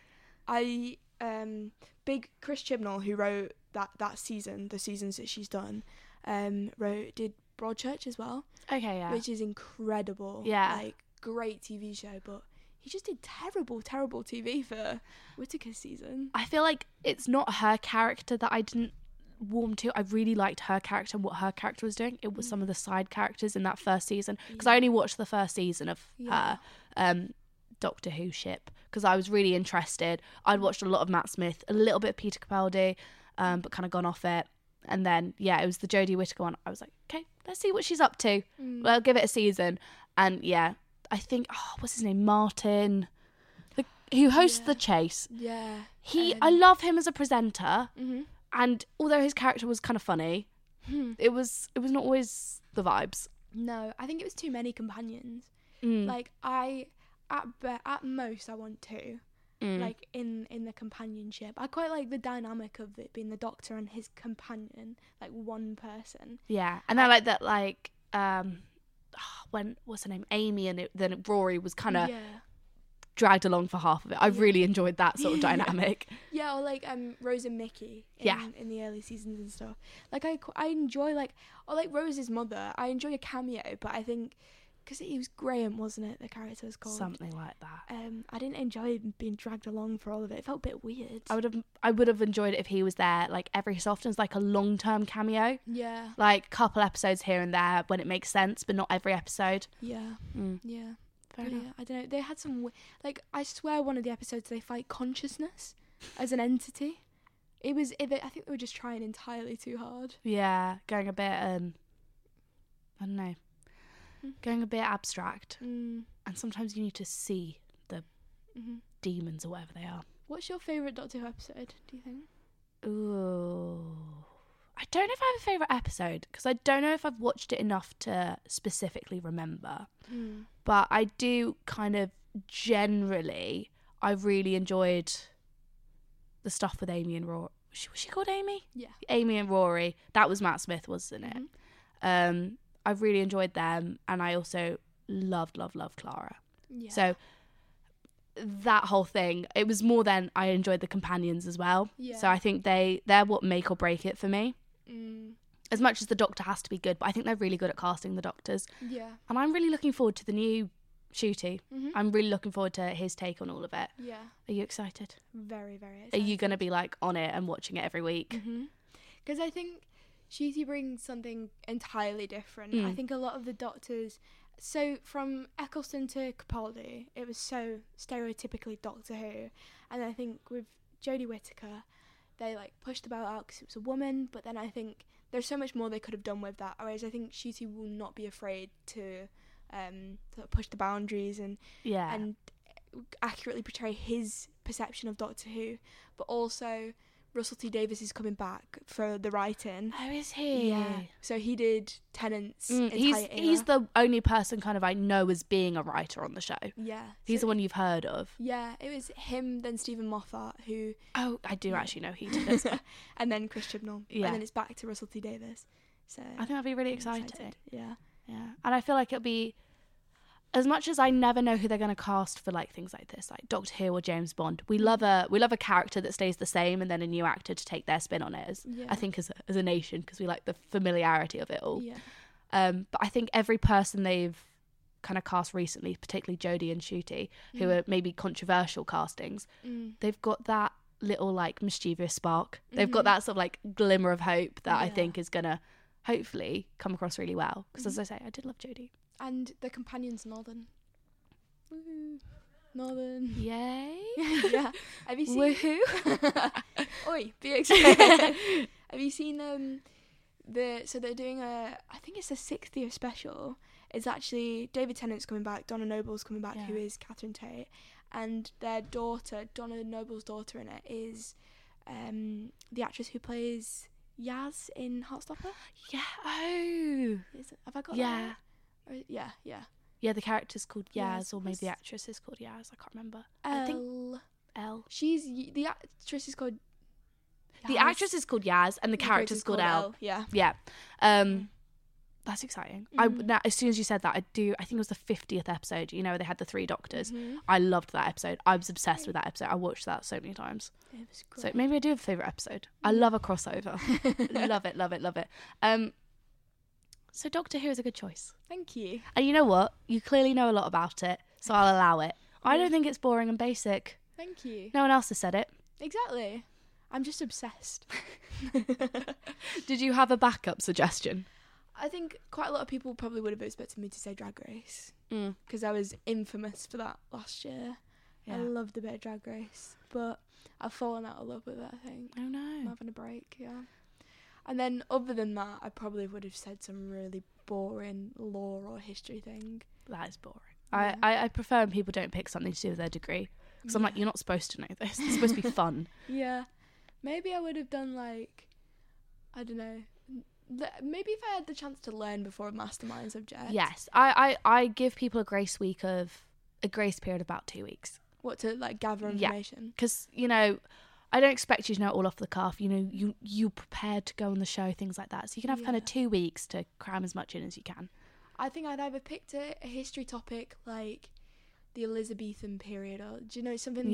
big Chris Chibnall, who wrote that season, the seasons that she's done, did Broadchurch as well. Okay, yeah. Which is incredible. Yeah. Like, great TV show, but he just did terrible TV for Whittaker's season. I feel like it's not her character that I didn't warm to. I really liked her character and what her character was doing. It was some of the side characters in that first season, because I only watched the first season of her Doctor Who ship, because I was really interested. I'd watched a lot of Matt Smith, a little bit of Peter Capaldi, but kind of gone off it. And then, it was the Jodie Whittaker one. I was like, okay, let's see what she's up to. Well, give it a season. And I think, what's his name? Martin, who hosts The Chase. Yeah. I love him as a presenter. And although his character was kind of funny, it was not always the vibes. No, I think it was too many companions. Like, I at most I want 2. Like in the companionship. I quite like the dynamic of it being the Doctor and his companion, like one person. Yeah, and I like that, like when what's her name, Amy, and then Rory was kind of dragged along for half of it. I really enjoyed that sort of dynamic. Yeah, or like Rose and Mickey in the early seasons and stuff. Like I enjoy like Rose's mother. I enjoy a cameo, but I think because it was Graham, wasn't it? The character was called something like that. I didn't enjoy being dragged along for all of it. It felt a bit weird. I would have enjoyed it if he was there like every so often as like a long-term cameo. Yeah. Like a couple episodes here and there when it makes sense, but not every episode. Yeah. Yeah. Fair enough. Yeah, I don't know. They had some like I swear one of the episodes they fight consciousness as an entity. I think they were just trying entirely too hard. Yeah, going a bit I don't know. Going a bit abstract. And sometimes you need to see the demons or whatever they are. What's your favourite Doctor Who episode, do you think? Ooh. I don't know if I have a favourite episode, because I don't know if I've watched it enough to specifically remember. But I do kind of generally, I really enjoyed the stuff with Amy and Rory. Was she called Amy? Yeah. Amy and Rory. That was Matt Smith, wasn't it? I really enjoyed them, and I also loved Clara. Yeah. So that whole thing, it was more than I enjoyed the companions as well. Yeah. So I think they're what make or break it for me. As much as the Doctor has to be good, but I think they're really good at casting the Doctors. Yeah. And I'm really looking forward to the new Ncuti. I'm really looking forward to his take on all of it. Yeah. Are you excited? Very, very excited. Are you going to be like on it and watching it every week? Because I think Ncuti brings something entirely different. I think a lot of the Doctors, so from Eccleston to Capaldi, it was so stereotypically Doctor Who, and I think with Jodie Whittaker, they like pushed the belt out because it was a woman, but then I think there's so much more they could have done with that, whereas I think Ncuti will not be afraid to push the boundaries and accurately portray his perception of Doctor Who, but also Russell T Davies is coming back for the writing. Oh, is he? Yeah. So he did Tennant's he's the only person kind of I know as being a writer on the show. Yeah. He's the one you've heard of. Yeah, it was him, then Stephen Moffat, who... Oh, I do actually know he did this. And then Chris Chibnall. Yeah. And then it's back to Russell T Davies. So I think that'll be really exciting. Yeah. Yeah. And I feel like it'll be... As much as I never know who they're going to cast for like things like this, like Doctor Who or James Bond, we love a character that stays the same and then a new actor to take their spin on it. I think as a nation, because we like the familiarity of it all. Yeah. But I think every person they've kind of cast recently, particularly Jodie and Ncuti, who are maybe controversial castings, they've got that little like mischievous spark. They've got that sort of like glimmer of hope that I think is going to hopefully come across really well. Because as I say, I did love Jodie. And the companion's Northern. Woohoo. Northern. Yay. Yeah. Have you seen... Woohoo. Oi, be excited. Have you seen so they're doing I think it's a 60th special. It's actually David Tennant's coming back, Donna Noble's coming back, who is Catherine Tate, and their daughter, Donna Noble's daughter in it, is the actress who plays Yaz in Heartstopper. Yeah. Oh. Have I got that right? Yeah. Yeah, the character's called Yaz, Yes, or maybe the actress is called Yaz. I can't remember. I think Elle. The actress is called Yaz. The actress is called Yaz, and the character's called Elle. Yeah. Yeah. That's exciting. Now, as soon as you said that, I think it was the 50th episode. You know, they had the 3 Doctors. I loved that episode. I was obsessed with that episode. I watched that so many times. It was great. So maybe I do have a favourite episode. I love a crossover. Love it. So Doctor Who is a good choice. Thank you. And you know what? You clearly know a lot about it, so I'll allow it. I don't think it's boring and basic. Thank you. No one else has said it. Exactly. I'm just obsessed. Did you have a backup suggestion? I think quite a lot of people probably would have expected me to say Drag Race, because I was infamous for that last year. Yeah. I loved a bit of Drag Race, but I've fallen out of love with it, I think. Oh no. I'm having a break, yeah. And then other than that, I probably would have said some really boring lore or history thing. That is boring. Yeah. I prefer when people don't pick something to do with their degree, because I'm like, you're not supposed to know this. It's supposed to be fun. Yeah. Maybe I would have done like, I don't know, maybe if I had the chance to learn before a mastermind subject. Yes. I give people a grace week of a grace period of about 2 weeks. What, to like gather information? Because, you know, I don't expect you to know it all off the cuff. You know, you're prepared to go on the show, things like that. So you can have kind of 2 weeks to cram as much in as you can. I think I'd either picked a history topic like the Elizabethan period, or do you know something?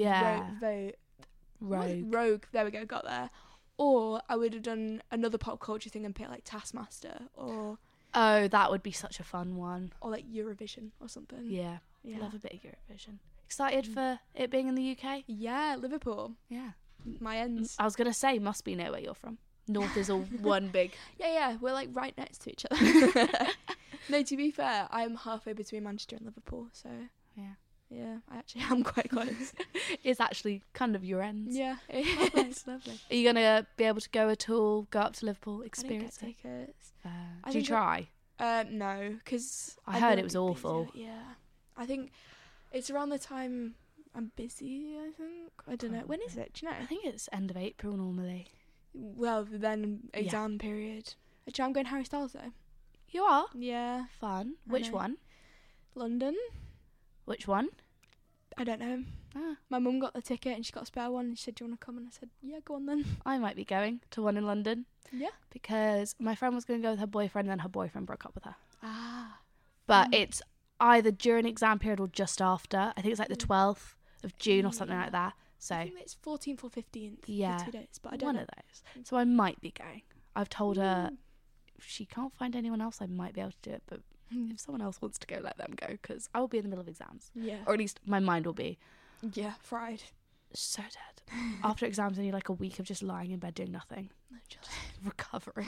Rogue. There we go. Got there. Or I would have done another pop culture thing and picked like Taskmaster, or oh, that would be such a fun one. Or like Eurovision or something. Yeah. Love a bit of Eurovision. Excited for it being in the UK? Yeah, Liverpool. Yeah. My ends. I was gonna say, must be near where you're from. North is all one big. Yeah. We're like right next to each other. No, to be fair, I'm halfway between Manchester and Liverpool, so yeah, I actually am quite close. It's actually kind of your ends. Yeah, it's lovely. Are you gonna be able to go at all? Go up to Liverpool, experience I didn't get tickets. Did you try? No, because I heard it was awful. Busy. Yeah, I think it's around the time I'm busy. I don't know. When is it? Do you know? I think it's end of April normally. Well, then exam period. Actually, I'm going Harry Styles though. You are? Yeah. Fun. Which one? London. Which one? I don't know. My mum got the ticket and she got a spare one and she said, do you want to come? And I said, yeah, go on then. I might be going to one in London. Yeah. Because my friend was going to go with her boyfriend and then her boyfriend broke up with her. But it's either during exam period or just after. I think it's like the 12th of June or something like that. So I think it's 14th or 15th. Yeah. For 2 days, but I don't know. One of those. So I might be going. I've told her if she can't find anyone else, I might be able to do it. But if someone else wants to go, let them go, because I will be in the middle of exams. Yeah. Or at least my mind will be. Yeah, fried. So dead. After exams, I need like a week of just lying in bed doing nothing. Just recovering.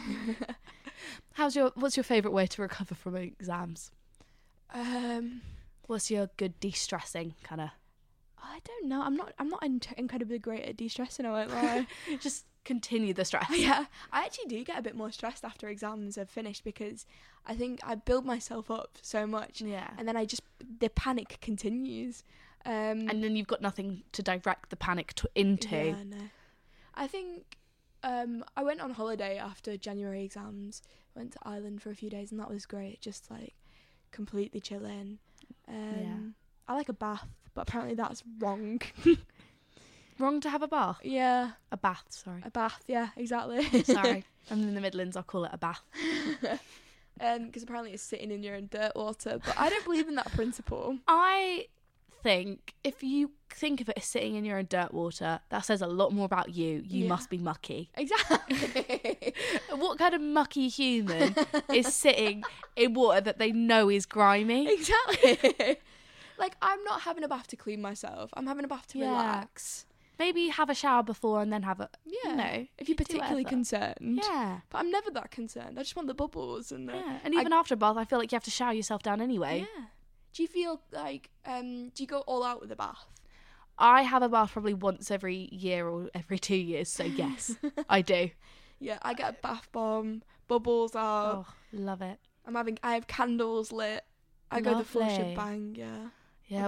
What's your favourite way to recover from exams? What's your good de-stressing kind of? I don't know. I'm not incredibly great at de-stressing, I won't lie. Just continue the stress. Yeah, I actually do get a bit more stressed after exams are finished, because I think I build myself up so much. Yeah. And then the panic continues. And then you've got nothing to direct the panic into. Yeah, no. I think I went on holiday after January exams. Went to Ireland for a few days and that was great. Just like completely chilling. I like a bath, but apparently that's wrong. Wrong to have a bath? Yeah. A bath, sorry. A bath, yeah, exactly. Sorry. I'm in the Midlands, I'll call it a bath. Because apparently it's sitting in your own dirt water, but I don't believe in that principle. I think if you think of it as sitting in your own dirt water, that says a lot more about you. You must be mucky. Exactly. What kind of mucky human is sitting in water that they know is grimy? Exactly. Like, I'm not having a bath to clean myself. I'm having a bath to relax. Maybe have a shower before and then have a... Yeah. You know, if you're particularly concerned. Yeah. But I'm never that concerned. I just want the bubbles. And and even after a bath, I feel like you have to shower yourself down anyway. Yeah. Do you feel like... do you go all out with a bath? I have a bath probably once every year or every 2 years, so yes, I do. Yeah, I get a bath bomb, bubbles out. Oh, love it. I have candles lit. I go the full shebang, yeah. Yeah,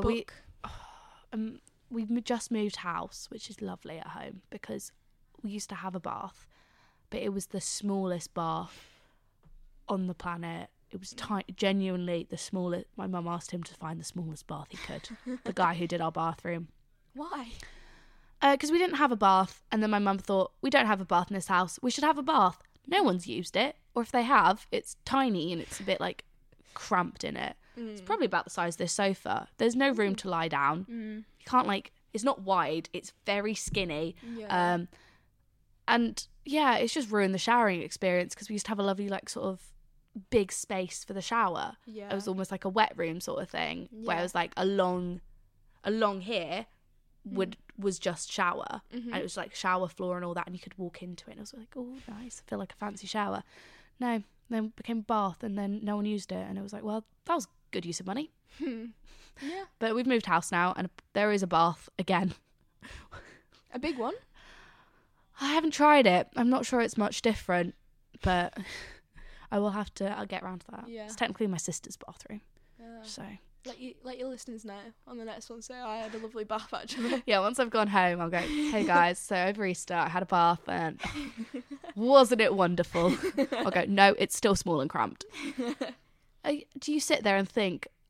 we just moved house, which is lovely at home, because we used to have a bath, but it was the smallest bath on the planet. It was genuinely the smallest. My mum asked him to find the smallest bath he could. The guy who did our bathroom. Why? Because we didn't have a bath, and then my mum thought, we don't have a bath in this house, we should have a bath. No one's used it, or if they have, it's tiny and it's a bit like cramped in it. It's probably about the size of this sofa. There's no room to lie down. You can't it's not wide, it's very skinny. Yeah. And yeah, it's just ruined the showering experience, because we used to have a lovely sort of big space for the shower. Yeah. It was almost like a wet room sort of thing, where it was like along here was just shower, and it was like shower floor and all that, and you could walk into it and it was like, oh nice, I feel like a fancy shower. No, then it became bath, and then no one used it, and it was like, well, that was good use of money. Yeah. But we've moved house now, and there is a bath again. A big one? I haven't tried it. I'm not sure it's much different, but I'll get around to that. Yeah. It's technically my sister's bathroom. So let your listeners know on the next one. So I had a lovely bath actually. Yeah, once I've gone home, I'll go, hey guys, so over Easter I had a bath and wasn't it wonderful? I'll go, no, it's still small and cramped. Do you sit there and think,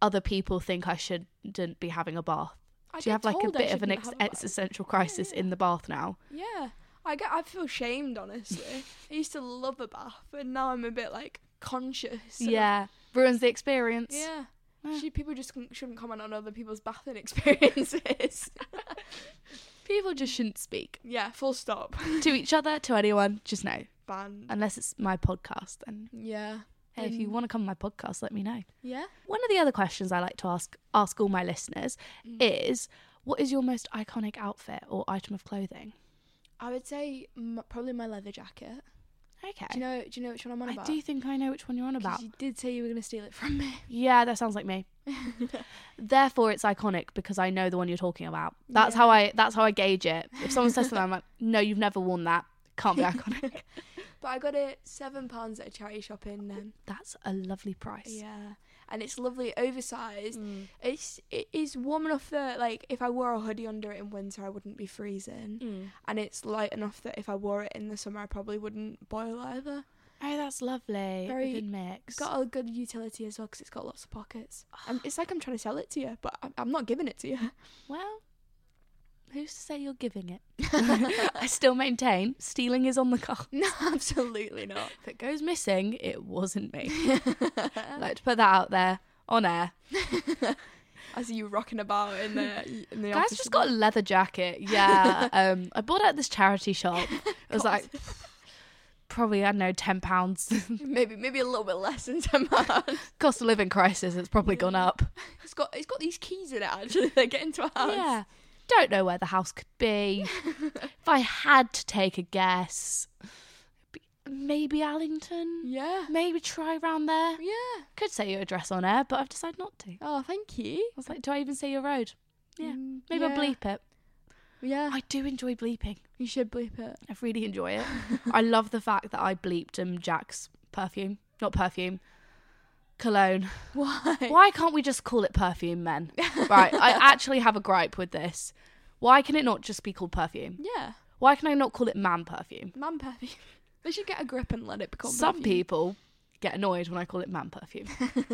other people think I shouldn't be having a bath? Do you have like a bit of an existential crisis in the bath now? Yeah. I feel shamed, honestly. I used to love a bath, and now I'm a bit like conscious. Yeah. Ruins the experience. Yeah. People just shouldn't comment on other people's bathing experiences. People just shouldn't speak. Yeah, full stop. To each other, to anyone, just no. Banned. Unless it's my podcast. And yeah. Hey, if you want to come on my podcast, let me know. Yeah. One of the other questions I like to ask all my listeners is, what is your most iconic outfit or item of clothing? I would say probably my leather jacket. Okay. Do you know which one I'm on about? I do think I know which one you're on about. You did say you were going to steal it from me. Yeah, that sounds like me. Therefore, it's iconic because I know the one you're talking about. That's how I gauge it. If someone says something, I'm like, no, you've never worn that. Can't be iconic. But I got it £7 at a charity shop in. That's a lovely price. Yeah. And it's lovely, oversized. It is warm enough that, like, if I wore a hoodie under it in winter, I wouldn't be freezing. And it's light enough that if I wore it in the summer, I probably wouldn't boil either. Oh, that's lovely. Very good mix. Got a good utility as well because it's got lots of pockets. It's like I'm trying to sell it to you, but I'm not giving it to you. Well, who's to say you're giving it? I still maintain stealing is on the card. No, absolutely not. If it goes missing, it wasn't me. I'd like to put that out there on air. I see you rocking about in the Guys, office. just got a leather jacket. Yeah. I bought it at this charity shop. It was like probably, I don't know, £10. maybe a little bit less than £10. Cost of living crisis, it's probably gone up. It's got these keys in it actually. They get into a house. Yeah. Don't know where the house could be. If I had to take a guess, maybe Allington. Yeah. Maybe try around there. Yeah. Could say your address on air, but I've decided not to. Oh, thank you. I was like, do I even say your road? Yeah. Maybe I'll bleep it. Yeah. I do enjoy bleeping. You should bleep it. I really enjoy it. I love the fact that I bleeped Jack's perfume. Not perfume. Cologne. Why? Why can't we just call it perfume, men? Right, I actually have a gripe with this. Why can it not just be called perfume? Yeah. Why can I not call it man perfume? Man perfume. They should get a grip and let it become Some perfume. people get annoyed when I call it man perfume.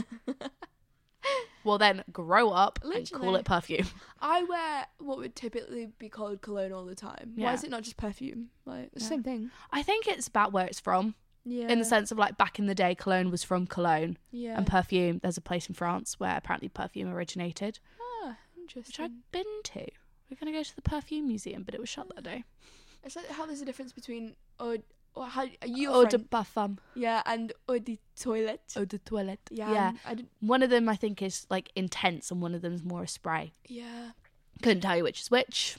Well, then grow up and call it perfume. I wear what would typically be called cologne all the time. Yeah. Why is it not just perfume? Like, the same thing. I think it's about where it's from. Yeah. In the sense of, like, back in the day, cologne was from Cologne. Yeah. And perfume, there's a place in France where apparently perfume originated. Ah, interesting. Which I've been to. We're going to go to the perfume museum, but it was shut that day. It's like how there's a difference between eau de parfum. Yeah, and eau de toilette. Eau de toilette. Yeah. One of them, I think, is, like, intense, and one of them is more a spray. Yeah. Couldn't tell you which is which.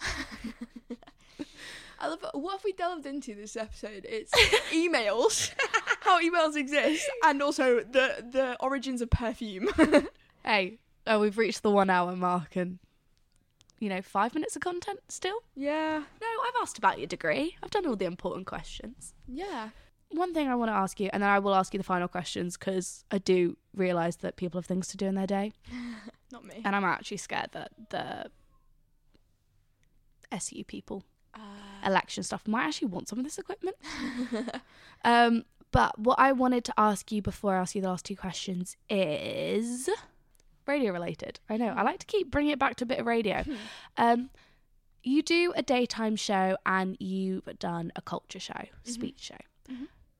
I love it. What have we delved into this episode? It's emails, how emails exist, and also the origins of perfume. Hey, we've reached the 1 hour mark and, 5 minutes of content still? Yeah. No, I've asked about your degree. I've done all the important questions. Yeah. One thing I want to ask you, and then I will ask you the final questions because I do realise that people have things to do in their day. Not me. And I'm actually scared that the SU people, election stuff, might actually want some of this equipment. But what I wanted to ask you before I ask you the last two questions is radio related. I know, I like to keep bringing it back to a bit of radio. You do a daytime show and you've done a culture show, speech show.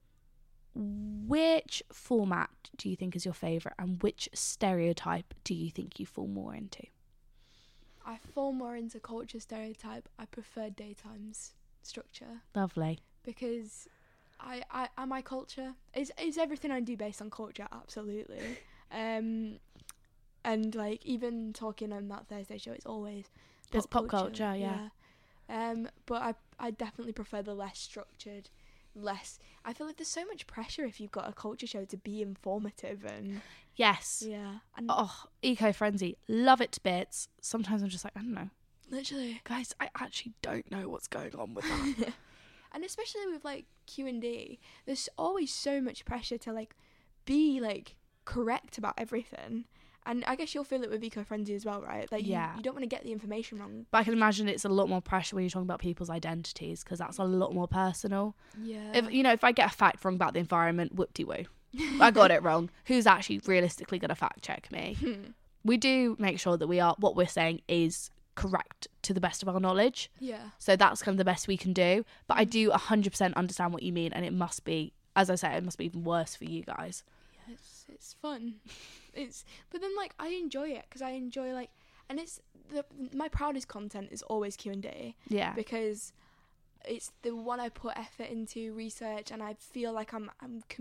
Which format do you think is your favourite and which stereotype do you think you fall more into? I fall more into culture stereotype. I prefer daytime's structure. Lovely. Because I my culture is everything I do based on culture, absolutely. And like even talking on that Thursday show, it's always there's pop culture, yeah. But I definitely prefer the less structured, I feel like there's so much pressure if you've got a culture show to be informative and yes. Yeah. And Eco Frenzy, love it to bits. Sometimes I'm just like, I don't know. Literally. Guys, I actually don't know what's going on with that. And especially with like Q&D, there's always so much pressure to like be like correct about everything. And I guess you'll feel it with Eco Frenzy as well, right? Like you don't want to get the information wrong. But I can imagine it's a lot more pressure when you're talking about people's identities because that's a lot more personal. Yeah. If I get a fact wrong about the environment, whoop-de-woo. I got it wrong. Who's actually realistically going to fact check me? we do make sure that what we're saying is correct to the best of our knowledge. Yeah. So that's kind of the best we can do. But I do 100% understand what you mean, and it must be, as I say, it must be even worse for you guys. Yeah, it's fun. But then like I enjoy it because I enjoy like, and my proudest content is always Q&A. Yeah. Because it's the one I put effort into research, and I feel like I'm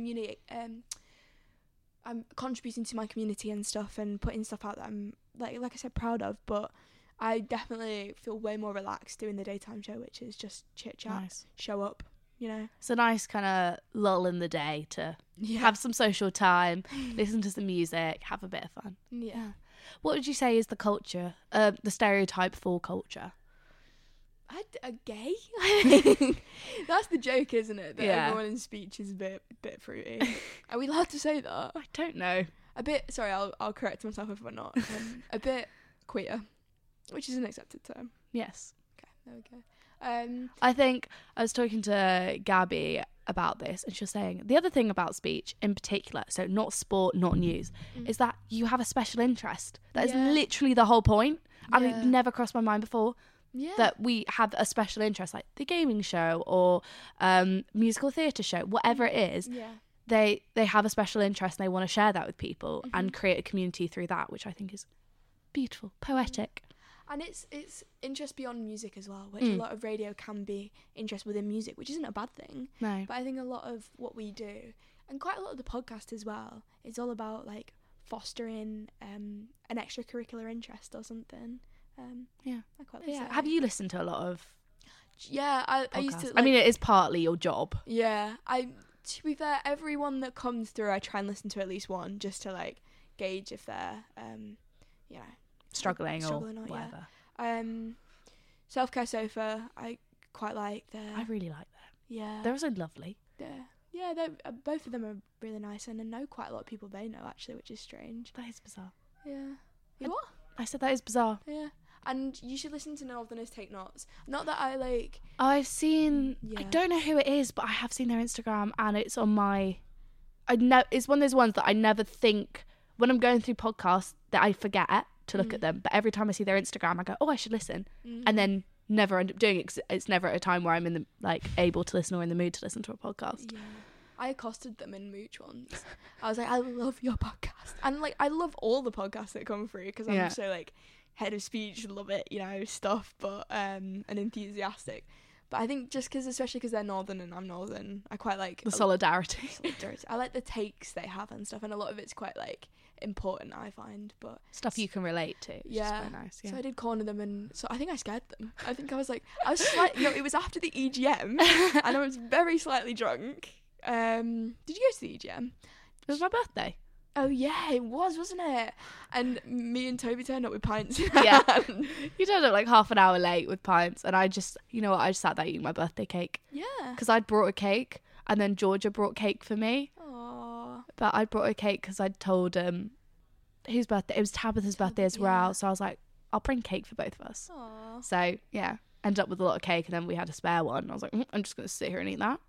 contributing to my community and stuff, and putting stuff out that I'm like I said, proud of. But I definitely feel way more relaxed doing the daytime show, which is just chit chat, show up, you know. It's a nice kind of lull in the day to have some social time, listen to some music, have a bit of fun. Yeah. What would you say is the culture, the stereotype for culture? A gay? I think that's the joke, isn't it? That everyone in speech is a bit fruity. Are we allowed to say that? I don't know. A bit. Sorry, I'll correct myself if we're not. A bit queer, which is an accepted term. Yes. Okay, there we go. I think I was talking to Gabby about this, and she was saying the other thing about speech in particular, so not sport, not news, is that you have a special interest. That is literally the whole point. And it never crossed my mind before. Yeah. That we have a special interest, like the gaming show or musical theatre show, whatever it is. Yeah. They have a special interest, and they want to share that with people and create a community through that, which I think is beautiful, poetic. And it's interest beyond music as well, which a lot of radio can be interest within music, which isn't a bad thing. No. But I think a lot of what we do, and quite a lot of the podcast as well, is all about like fostering an extracurricular interest or something. I quite like that. Have you listened to a lot of I used to like, I mean, it is partly your job. Yeah. To be fair, everyone that comes through I try and listen to at least one, just to like gauge if they're struggling or whatever. Self-Care Sofa, I quite like. I really like them. Yeah. They're so lovely. Yeah, both of them are really nice, and I know quite a lot of people they know actually, which is strange. That is bizarre. Yeah. What? I said that is bizarre. Yeah. And you should listen to Northerners Take Notes. Not that I like... I've seen... I don't know who it is, but I have seen their Instagram, and it's on my... It's one of those ones that I never think... When I'm going through podcasts, that I forget to look at them. But every time I see their Instagram, I go, oh, I should listen. And then never end up doing it, 'cause it's never at a time where I'm in the able to listen or in the mood to listen to a podcast. Yeah. I accosted them in Mooch once. I was like, I love your podcast. And like, I love all the podcasts that come through, because I'm so like... head of speech, love it, stuff, but and enthusiastic. But I think just because, especially because they're northern and I'm northern, I quite like the solidarity. I like the takes they have and stuff, and a lot of it's quite like important, I find, but stuff you can relate to, which is quite nice. Yeah. So I did corner them, and so I think I scared them. I think I was slightly, it was after the EGM and I was very slightly drunk. Did you go to the EGM? It was my birthday. Oh yeah, it was, wasn't it? And me and Toby turned up with pints. You turned up like half an hour late with pints, and I just, I just sat there eating my birthday cake. Yeah. Because I'd brought a cake, and then Georgia brought cake for me. Aww. But I brought a cake because I'd told whose birthday? It was Tabitha's birthday as well. So I was like, I'll bring cake for both of us. Aww. So yeah, ended up with a lot of cake, and then we had a spare one. I was like, I'm just gonna sit here and eat that.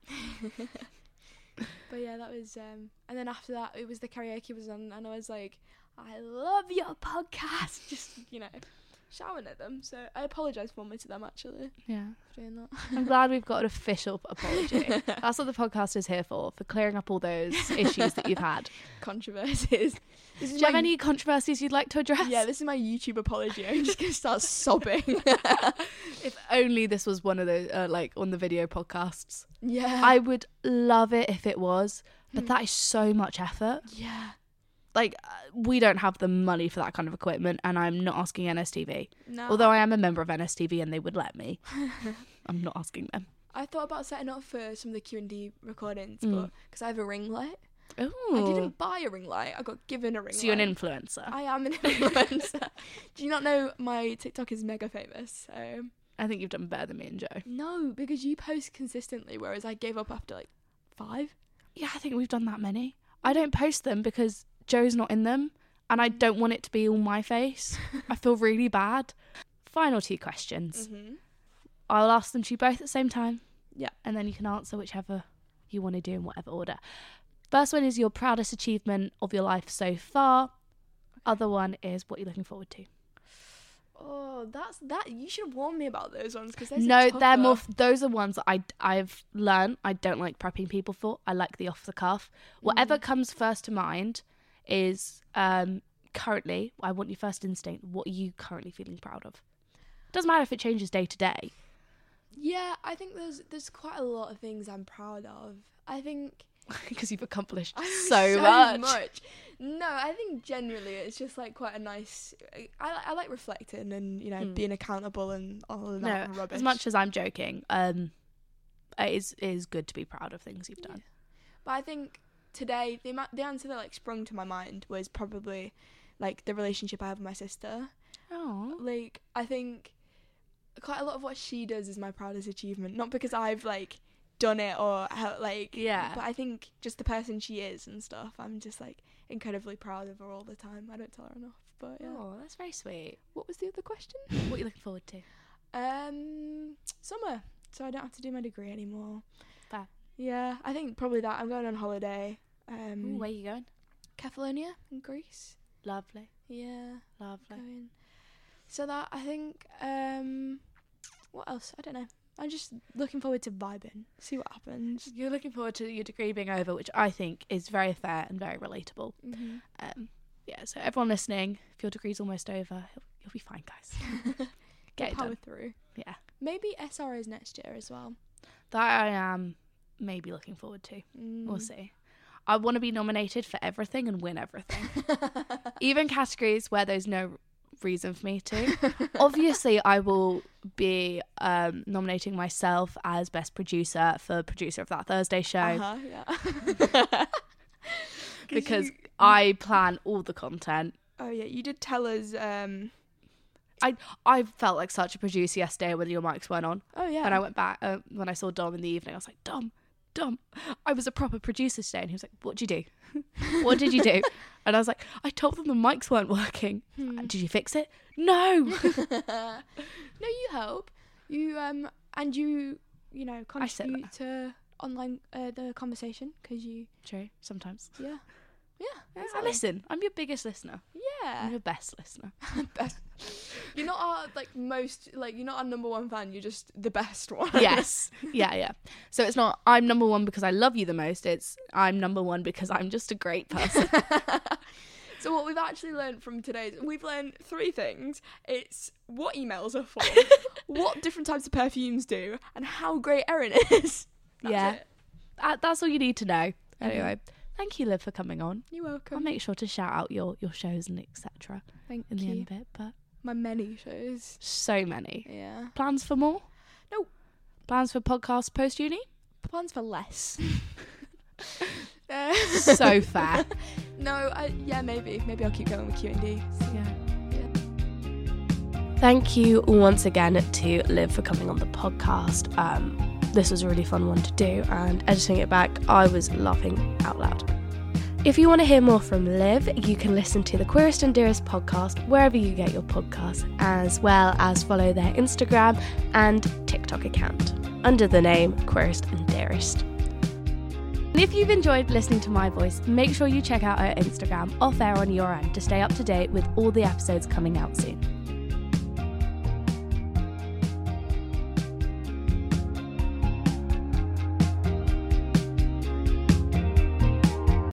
But yeah, that was and then after that it was the karaoke was on, and I was like, I love your podcast, just shouting at them. So I apologise formally to them actually. Yeah, for doing that. I'm glad we've got an official apology. That's what the podcast is here for clearing up all those issues that you've had. Controversies. Do you have any controversies you'd like to address? Yeah, this is my YouTube apology. I'm just gonna start sobbing. If only this was one of those like on the video podcasts. Yeah, I would love it if it was, but that is so much effort. Yeah, like we don't have the money for that kind of equipment, and I'm not asking NSTV. No. Although I am a member of NSTV and they would let me. I'm not asking them. I thought about setting up for some of the Q&D recordings, but because I have a ring light. Ooh. I didn't buy a ring light. I got given a ring light. So you're an influencer. I am an influencer. Do you not know my TikTok is mega famous? So I think you've done better than me and Joe. No, because you post consistently, whereas I gave up after like 5. Yeah, I think we've done that many. I don't post them because Joe's not in them, and I don't want it to be all my face. I feel really bad. Final 2 questions. Mm-hmm. I'll ask them to you both at the same time. Yeah. And then you can answer whichever you want to do in whatever order. First one is your proudest achievement of your life so far. Other one is what you're looking forward to. Oh, that. You should have warned me about those ones because they're more. Those are ones that I've learned. I don't like prepping people for. I like the off the cuff. Whatever comes first to mind is currently. I want your first instinct. What are you currently feeling proud of? Doesn't matter if it changes day to day. Yeah, I think there's quite a lot of things I'm proud of. I think because you've accomplished so much. No, I think generally it's just like quite a nice. I like reflecting and being accountable and all of that rubbish. As much as I'm joking, it is good to be proud of things you've done. But I think today the answer that like sprung to my mind was probably like the relationship I have with my sister. Oh, like I think quite a lot of what she does is my proudest achievement. Not because I've like done it or like but I think just the person she is and stuff, I'm just like incredibly proud of her all the time. I don't tell her enough, but yeah. Oh, that's very sweet. What was the other question? What are you looking forward to? Summer, so I don't have to do my degree anymore. Fair. Yeah, I think probably that. I'm going on holiday. Ooh, where are you going? Kefalonia in Greece. Lovely. Yeah, lovely. So that, I think, what else? I don't know. I'm just looking forward to vibing, see what happens. You're looking forward to your degree being over, which I think is very fair and very relatable. Mm-hmm. Yeah, so everyone listening, if your degree's almost over, you'll be fine, guys. Get it power done. through. Yeah. Maybe SROs next year as well. That I am maybe looking forward to. We'll see. I want to be nominated for everything and win everything. Even categories where there's no reason for me to. Obviously, I will be nominating myself as best producer for producer of That Thursday Show. Yeah. Because I plan all the content. Oh yeah, you did tell us. I felt like such a producer yesterday when your mics weren't on. Oh yeah. And I went back when I saw Dom in the evening. I was like, Dom, I was a proper producer today. And he was like, what did you do? What did you do? And I was like, I told them the mics weren't working. Did you fix it? No. No, you help. You and you contribute to online the conversation because you. True. Sometimes. Yeah. Yeah. I listen. I'm your biggest listener. Yeah. I'm your best listener. Best. You're not our you're not our number one fan. You're just the best one. Yes. Yeah. So it's not I'm number one because I love you the most. It's I'm number one because I'm just a great person. So what we've actually learned from today, we've learned 3 things. It's what emails are for, what different types of perfumes do, and how great Erin is. That's it. That's all you need to know. Anyway. Thank you, Liv, for coming on. You're welcome. I'll make sure to shout out your shows and etc. Thank in you. the end of it. But my many shows. So many. Yeah. Plans for more? No. Plans for podcasts post-uni? Plans for less. So fair. No, maybe I'll keep going with Q&D. So, yeah. Thank you once again to Liv for coming on the podcast. This was a really fun one to do, and editing it back, I was laughing out loud. If you want to hear more from Liv, you can listen to the Queerest and Dearest podcast wherever you get your podcasts, as well as follow their Instagram and TikTok account under the name Queerest and Dearest. And if you've enjoyed listening to my voice, make sure you check out our Instagram off air on your end to stay up to date with all the episodes coming out soon.